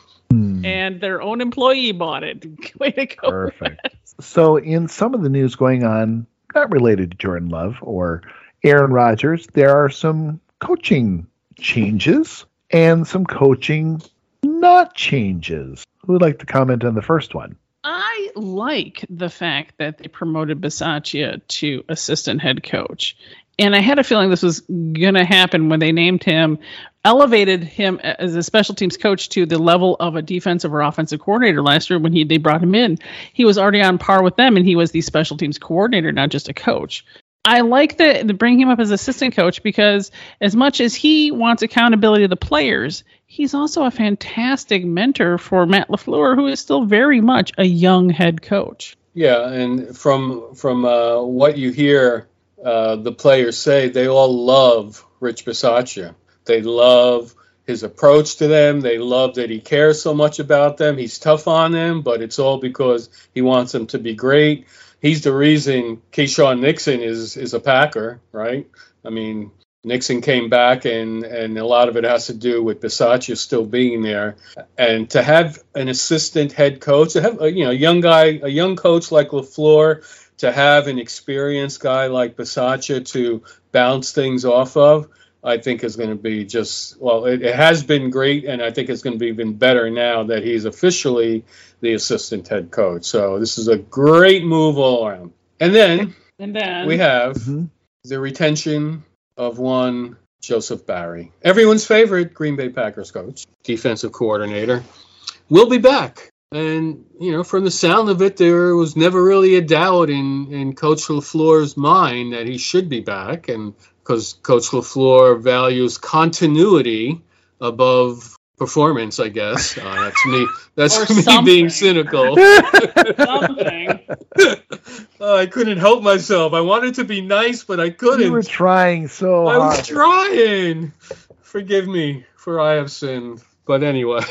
And their own employee bought it. Way to go! Perfect. Wes. So, in some of the news going on, not related to Jordan Love or Aaron Rodgers, there are some coaching changes and some coaching not changes. Who would like to comment on the first one? I like the fact that they promoted Bisaccia to assistant head coach. And I had a feeling this was going to happen when they named him, elevated him as a special teams coach to the level of a defensive or offensive coordinator last year when he they brought him in. He was already on par with them, and he was the special teams coordinator, not just a coach. I like the, the bring him up as assistant coach because as much as he wants accountability to the players, he's also a fantastic mentor for Matt LaFleur, who is still very much a young head coach. Yeah, and from from uh, what you hear uh, the players say, they all love Rich Bisaccia. They love his approach to them. They love that he cares so much about them. He's tough on them, but it's all because he wants them to be great. He's the reason Keyshawn Nixon is is a Packer, right? I mean, Nixon came back, and, and a lot of it has to do with Bisaccia still being there. And to have an assistant head coach, to have a you know young guy, a young coach like LaFleur, to have an experienced guy like Bisaccia to bounce things off of, I think is going to be just, well, it, it has been great, and I think it's going to be even better now that he's officially the assistant head coach. So this is a great move all around. And then, and then we have mm-hmm. the retention of one Joseph Barry, everyone's favorite Green Bay Packers coach, defensive coordinator, will be back. And, you know, from the sound of it, there was never really a doubt in, in Coach LaFleur's mind that he should be back. And because Coach LaFleur values continuity above performance, I guess. Uh, that's me. That's me something. being cynical. Something. uh, I couldn't help myself. I wanted to be nice, but I couldn't. You were trying so I hard. I was trying. Forgive me, for I have sinned. But anyway.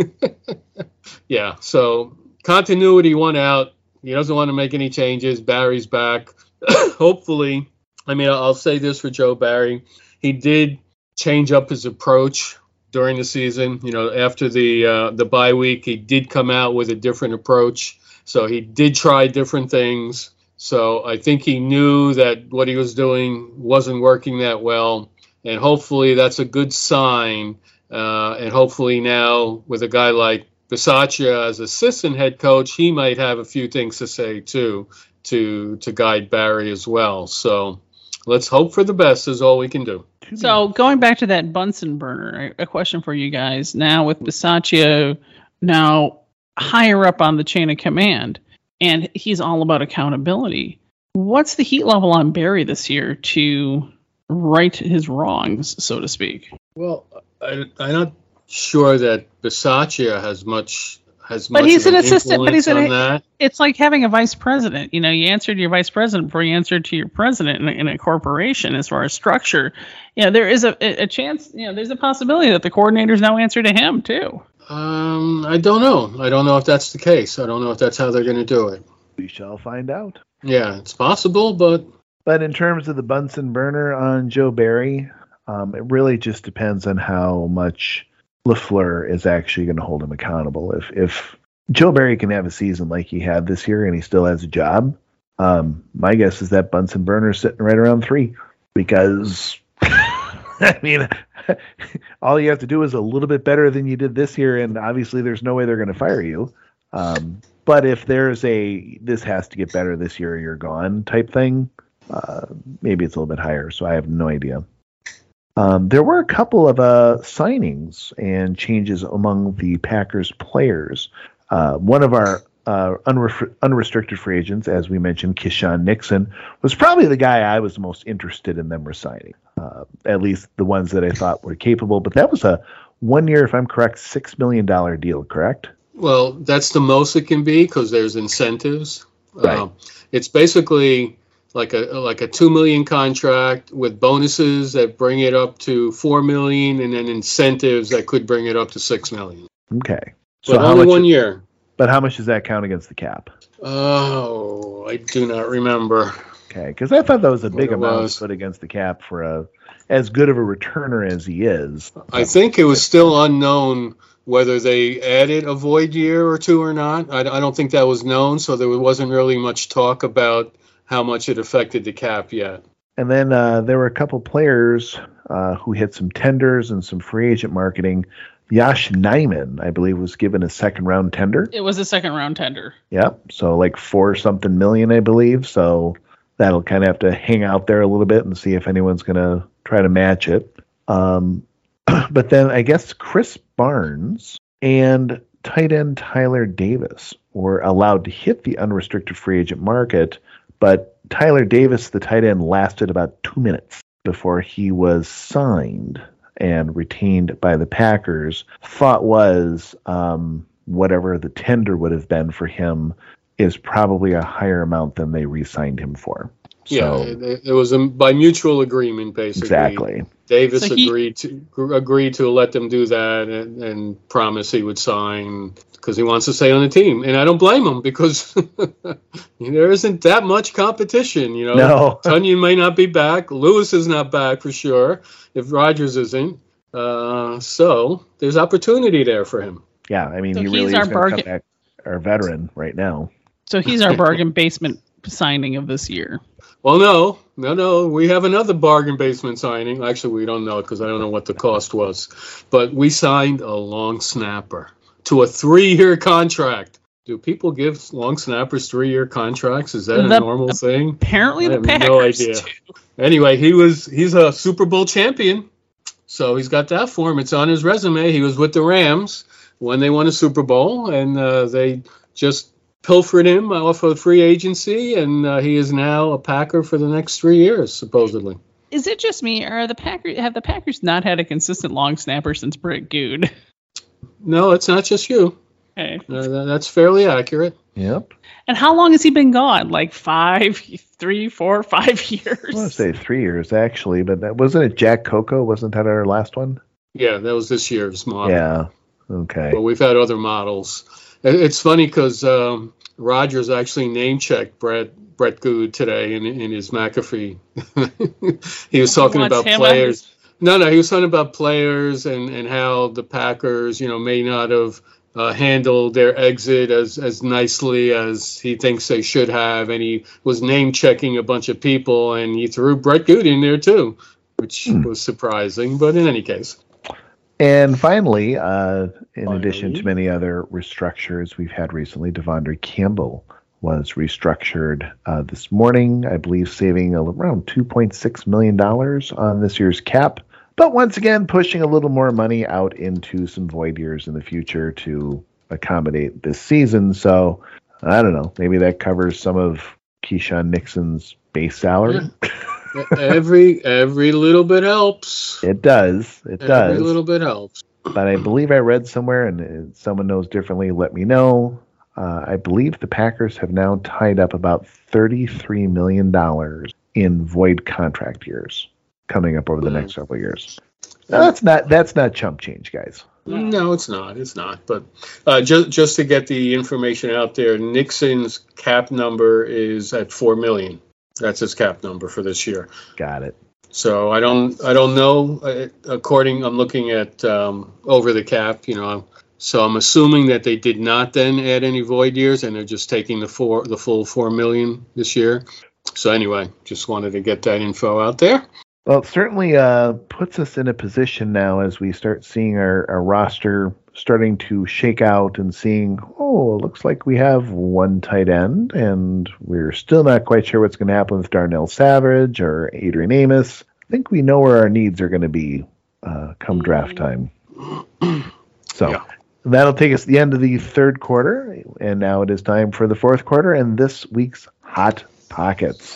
Yeah, so continuity won out. He doesn't want to make any changes. Barry's back. Hopefully. I mean, I'll say this for Joe Barry. He did change up his approach during the season. You know, after the uh, the bye week, he did come out with a different approach. So he did try different things. So I think he knew that what he was doing wasn't working that well. And hopefully that's a good sign. Uh, and hopefully now with a guy like Bisaccia as assistant head coach, he might have a few things to say too, to to guide Barry as well. So let's hope for the best is all we can do. So going back to that Bunsen burner, a question for you guys. Now with Bisaccia now higher up on the chain of command, and he's all about accountability. What's the heat level on Barry this year to right his wrongs, so to speak? Well, I, I'm not sure that Bisaccia has much has but much he's of an, an assistant. But he's on an, that. It's like having a vice president. You know, you answer to your vice president before you answer to your president in a, in a corporation. As far as structure, you know, there is a, a chance. You know, there's a possibility that the coordinators now answer to him too. Um, I don't know. I don't know if that's the case. I don't know if that's how they're going to do it. We shall find out. Yeah, it's possible, but But in terms of the Bunsen burner on Joe Barry, um, it really just depends on how much LaFleur is actually going to hold him accountable. If if Joe Barry can have a season like he had this year and he still has a job, um, my guess is that Bunsen burner is sitting right around three. Because, I mean, all you have to do is a little bit better than you did this year, and obviously there's no way they're going to fire you. Um, but if there's a this has to get better this year or you're gone type thing, uh, maybe it's a little bit higher. So I have no idea. Um, there were a couple of uh, signings and changes among the Packers players. Uh, one of our uh, unre- unrestricted free agents, as we mentioned, Keyshawn Nixon, was probably the guy I was the most interested in them resigning. Uh, at least the ones that I thought were capable. But that was a one year, if I'm correct, six million dollars deal, correct? well, that's the most it can be because there's incentives. Right. Um, it's basically like a like a two million contract with bonuses that bring it up to four million, and then incentives that could bring it up to six million. Okay. But how only much, one year. But how much does that count against the cap? Oh, I do not remember. Okay, because I thought that was a big What it amount was. to put against the cap for a as good of a returner as he is. I think it was still unknown whether they added a void year or two or not. I, I don't think that was known, so there wasn't really much talk about how much it affected the cap yet. And then uh, there were a couple players uh, who hit some tenders and some free agent marketing. Yash Nyman, I believe, was given a second round tender. It was a second round tender. Yep. So like four something million, I believe. So that'll kind of have to hang out there a little bit and see if anyone's going to try to match it. Um, but then I guess Chris Barnes and tight end Tyler Davis were allowed to hit the unrestricted free agent market, but Tyler Davis, the tight end, lasted about two minutes before he was signed and retained by the Packers. Thought was um, whatever the tender would have been for him is probably a higher amount than they re-signed him for. Yeah, So, it, it was a, by mutual agreement, basically. exactly. Davis So he- agreed to agreed to let them do that and, and promise he would sign because he wants to stay on the team. And I don't blame him because there isn't that much competition. You know, No. Tunyon may not be back. Lewis is not back for sure if Rodgers isn't. Uh, so there's opportunity there for him. Yeah, I mean, So he he's really our is going to bargain- come back, our veteran right now. So he's our bargain basement signing of this year. Well, no, no, no. We have another bargain basement signing. Actually, we don't know because I don't know what the cost was. But we signed a long snapper to a three-year contract. Do people give long snappers three-year contracts? Is that a The- normal thing? Apparently I the have Packers no idea. do. Anyway, he was he's a Super Bowl champion, so he's got that for him. It's on his resume. He was with the Rams when they won a Super Bowl, and uh, they just pilfered him off of free agency, and uh, he is now a Packer for the next three years, supposedly. Is it just me, or are the Packers have the Packers not had a consistent long snapper since Brett Good? No, it's not just you. Okay. Uh, tha- that's fairly accurate. Yep. And how long has he been gone? Like five, three, four, five years? I want to say three years, actually, but that wasn't it Jack Coco? Wasn't that our last one? Yeah, that was this year's model. Yeah. Okay. But we've had other models. It- It's funny because um, Rogers actually name-checked Brett Brett Good today in in his McAfee. He was talking wants about him players. No, no, he was talking about players and, and how the Packers, you know, may not have uh, handled their exit as, as nicely as he thinks they should have. And he was name-checking a bunch of people, and he threw Brett Good in there too, which Hmm. was surprising. But in any case. And finally, uh, in Finally. addition to many other restructures we've had recently, Devondre Campbell was restructured uh, this morning, I believe saving around two point six million dollars on this year's cap. But once again, pushing a little more money out into some void years in the future to accommodate this season. So, I don't know, maybe that covers some of Keyshawn Nixon's base salary. every every little bit helps. It does. It Every does. little bit helps. But I believe I read somewhere, and uh, someone knows differently, let me know. Uh, I believe the Packers have now tied up about thirty-three million dollars in void contract years coming up over the Mhm. next several years. Now, that's not that's not chump change, guys. No, it's not. It's not. But uh, just just to get the information out there, Nixon's cap number is at four million. That's his cap number for this year. Got it. So I don't I don't know. Uh, according, I'm looking at um, over the cap. You know, so I'm assuming that they did not then add any void years, and they're just taking the four the full four million this year. So anyway, just wanted to get that info out there. Well, it certainly uh, puts us in a position now as we start seeing our, our roster starting to shake out and seeing, oh, it looks like we have one tight end, and we're still not quite sure what's going to happen with Darnell Savage or Adrian Amos. I think we know where our needs are going to be uh, come draft time. So Yeah. that'll take us to the end of the third quarter, and now it is time for the fourth quarter and this week's Hot Pockets.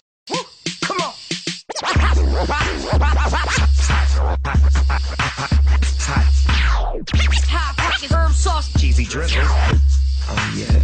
Hot pockets, herb sauce, cheesy drizzle. Oh yeah.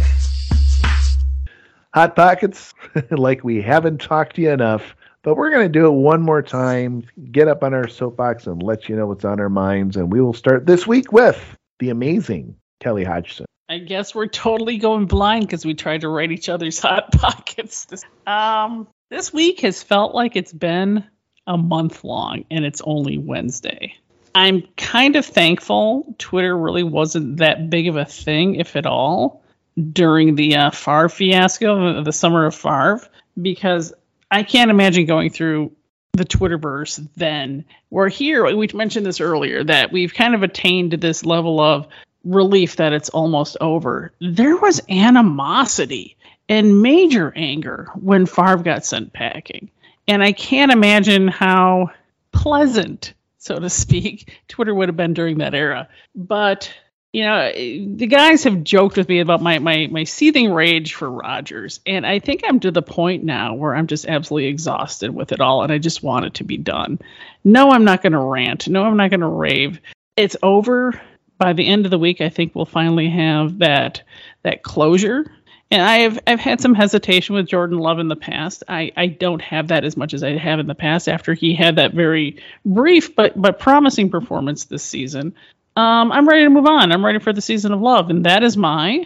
Hot Pockets, like we haven't talked to you enough, but we're going to do it one more time, get up on our soapbox and let you know what's on our minds, and we will start this week with the amazing Kelly Hodgson. I guess we're totally going blind because we tried to write each other's Hot Pockets. This, um, this week has felt like it's been a month long, and it's only Wednesday. I'm kind of thankful Twitter really wasn't that big of a thing, if at all, during the uh, Favre fiasco, the summer of Favre, because I can't imagine going through the Twitterverse then. We're here, we mentioned this earlier, that we've kind of attained to this level of relief that it's almost over. There was animosity and major anger when Favre got sent packing. And I can't imagine how pleasant, so to speak, Twitter would have been during that era. But, you know, the guys have joked with me about my, my, my seething rage for Rodgers. And I think I'm to the point now where I'm just absolutely exhausted with it all. And I just want it to be done. No, I'm not going to rant. No, I'm not going to rave. It's over. By the end of the week, I think we'll finally have that that closure. And I have I've had some hesitation with Jordan Love in the past. I, I don't have that as much as I have in the past after he had that very brief but but promising performance this season. Um, I'm ready to move on. I'm ready for the season of love, and that is my.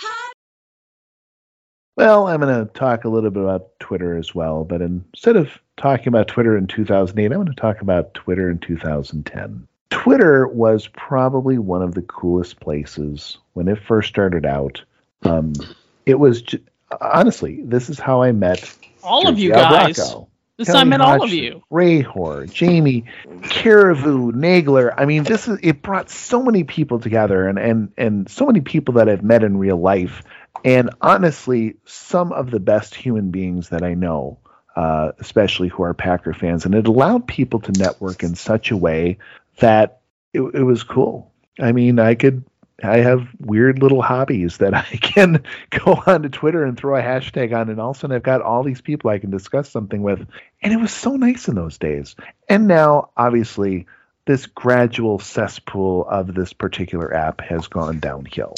Well, I'm going to talk a little bit about Twitter as well, but instead of talking about Twitter in two thousand eight, I'm going to talk about Twitter in two thousand ten. Twitter was probably one of the coolest places when it first started out. Um, it was, ju- honestly, this is how I met All of you Jersey guys. Albraco, This Kelly I met all of Hodgson, you. Ray Hoare, Jamie, Caribou, Nagler. I mean, this is it brought so many people together, and and and so many people that I've met in real life, and honestly, some of the best human beings that I know, uh, especially who are Packer fans, and it allowed people to network in such a way that it, it was cool. I mean, I could. I have weird little hobbies that I can go onto Twitter and throw a hashtag on, and all of a sudden I've got all these people I can discuss something with. And it was so nice in those days. And now, obviously, this gradual cesspool of this particular app has gone downhill.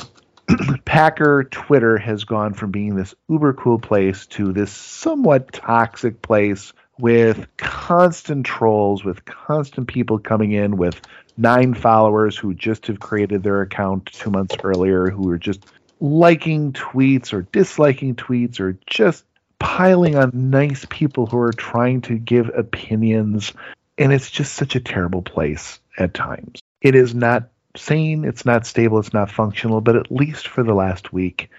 Packer Twitter has gone from being this uber cool place to this somewhat toxic place with constant trolls, with constant people coming in with nine followers who just have created their account two months earlier, who are just liking tweets or disliking tweets or just piling on nice people who are trying to give opinions. And it's just such a terrible place at times. It is not sane, it's not stable, it's not functional, but at least for the last week,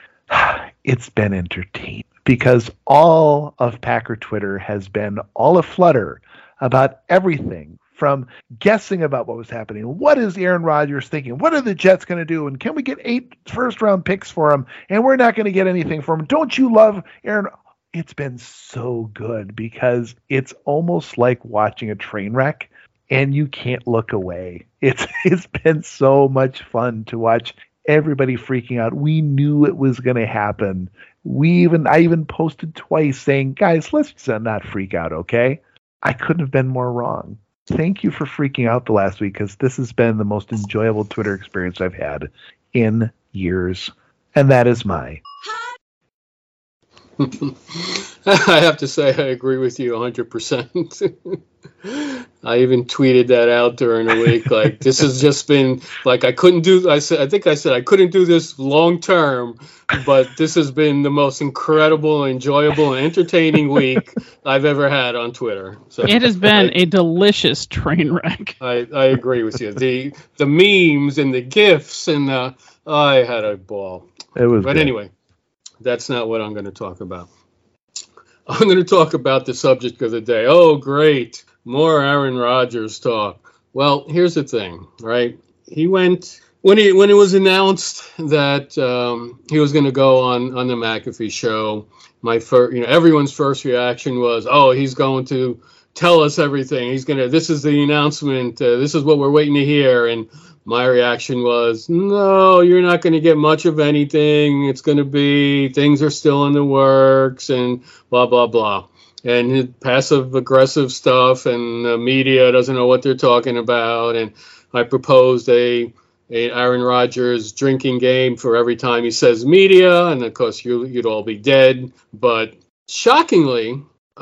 it's been entertaining. Because all of Packer Twitter has been all aflutter about everything, from guessing about what was happening. What is Aaron Rodgers thinking? What are the Jets going to do? And can we get eight first-round picks for him? And we're not going to get anything for him. Don't you love Aaron? It's been so good because it's almost like watching a train wreck, and you can't look away. It's It's been so much fun to watch everybody freaking out. We knew it was going to happen. We even I even posted twice saying, guys, let's just not freak out, okay? I couldn't have been more wrong. Thank you for freaking out the last week, because this has been the most enjoyable Twitter experience I've had in years. And that is my. I have to say I agree with you one hundred percent. I even tweeted that out during the week. Like, this has just been, like, I couldn't do, I said, I think I said I couldn't do this long term, but this has been the most incredible, enjoyable, and entertaining week I've ever had on Twitter. So it has been I, a delicious train wreck. I, I agree with you. The the memes and the GIFs and the, I had a ball. It was But good. anyway, that's not what I'm going to talk about. I'm going to talk about the subject of the day. Oh, great. More Aaron Rodgers talk. Well, here's the thing, right? He went when he when it was announced that um, he was going to go on on the McAfee show. My first, you know, everyone's first reaction was, "Oh, he's going to tell us everything. He's going to. This is the announcement. Uh, this is what we're waiting to hear." And my reaction was, "No, you're not going to get much of anything. It's going to be things are still in the works and blah blah blah." And passive aggressive stuff, and the media doesn't know what they're talking about. And I proposed a, a Aaron Rodgers drinking game for every time he says media, and of course you, you'd all be dead. But shockingly,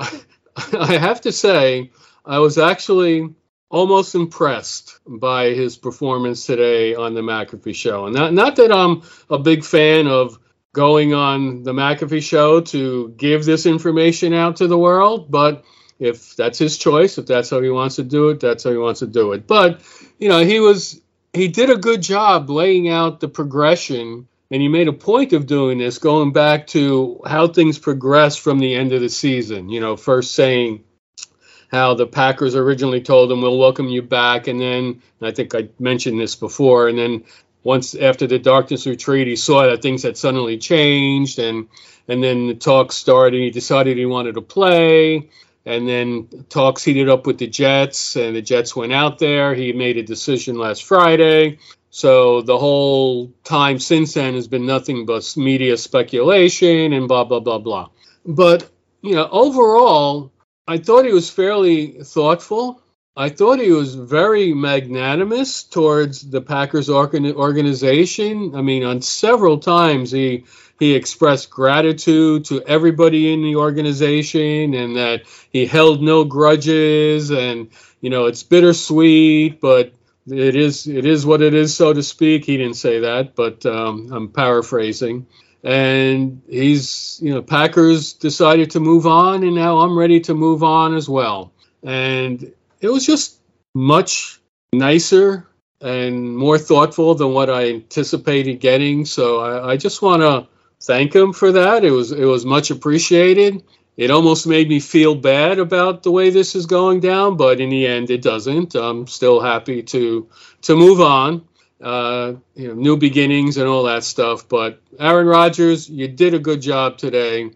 I have to say, I was actually almost impressed by his performance today on the McAfee show. And not, not that I'm a big fan of going on the McAfee show to give this information out to the world, but if that's his choice, if that's how he wants to do it, that's how he wants to do it. But, you know, he was, he did a good job laying out the progression, and he made a point of doing this, going back to how things progressed from the end of the season. You know, first saying how the Packers originally told him, we'll welcome you back, and then, and I think I mentioned this before, and then once after the darkness retreat, he saw that things had suddenly changed, and and then the talks started. He decided he wanted to play, and then talks heated up with the Jets, and the Jets went out there. He made a decision last Friday. So the whole time since then has been nothing but media speculation and blah, blah, blah, blah. But, you know, overall, I thought he was fairly thoughtful. I thought he was very magnanimous towards the Packers organ- organization. I mean, on several times he he expressed gratitude to everybody in the organization, and that he held no grudges. And you know, it's bittersweet, but it is it is what it is, so to speak. He didn't say that, but um, I'm paraphrasing. And he's, you know, Packers decided to move on, and now I'm ready to move on as well. And it was just much nicer and more thoughtful than what I anticipated getting. So I, I just want to thank him for that. It was it was much appreciated. It almost made me feel bad about the way this is going down, but in the end, it doesn't. I'm still happy to to move on, uh, you know, new beginnings and all that stuff. But Aaron Rodgers, you did a good job today,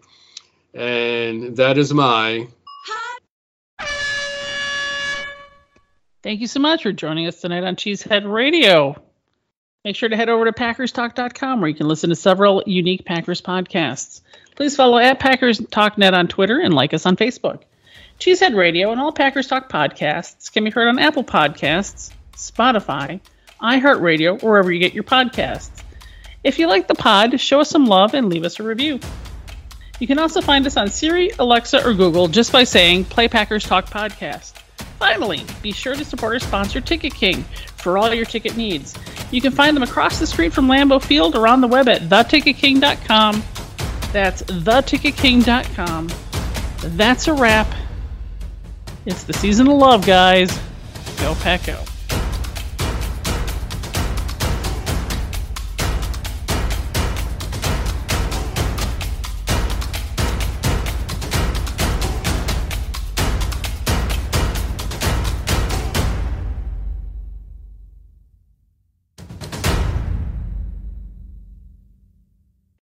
and that is my. Thank you so much for joining us tonight on Cheesehead Radio. Make sure to head over to Packers Talk dot com where you can listen to several unique Packers podcasts. Please follow at Packers Talk Net on Twitter and like us on Facebook. Cheesehead Radio and all Packers Talk podcasts can be heard on Apple Podcasts, Spotify, iHeartRadio, or wherever you get your podcasts. If you like the pod, show us some love and leave us a review. You can also find us on Siri, Alexa, or Google just by saying Play Packers Talk Podcast. Finally, be sure to support our sponsor, Ticket King, for all your ticket needs. You can find them across the street from Lambeau Field or on the web at the ticket king dot com. That's the ticket king dot com. That's a wrap. It's the season of love, guys. Go Pack Go.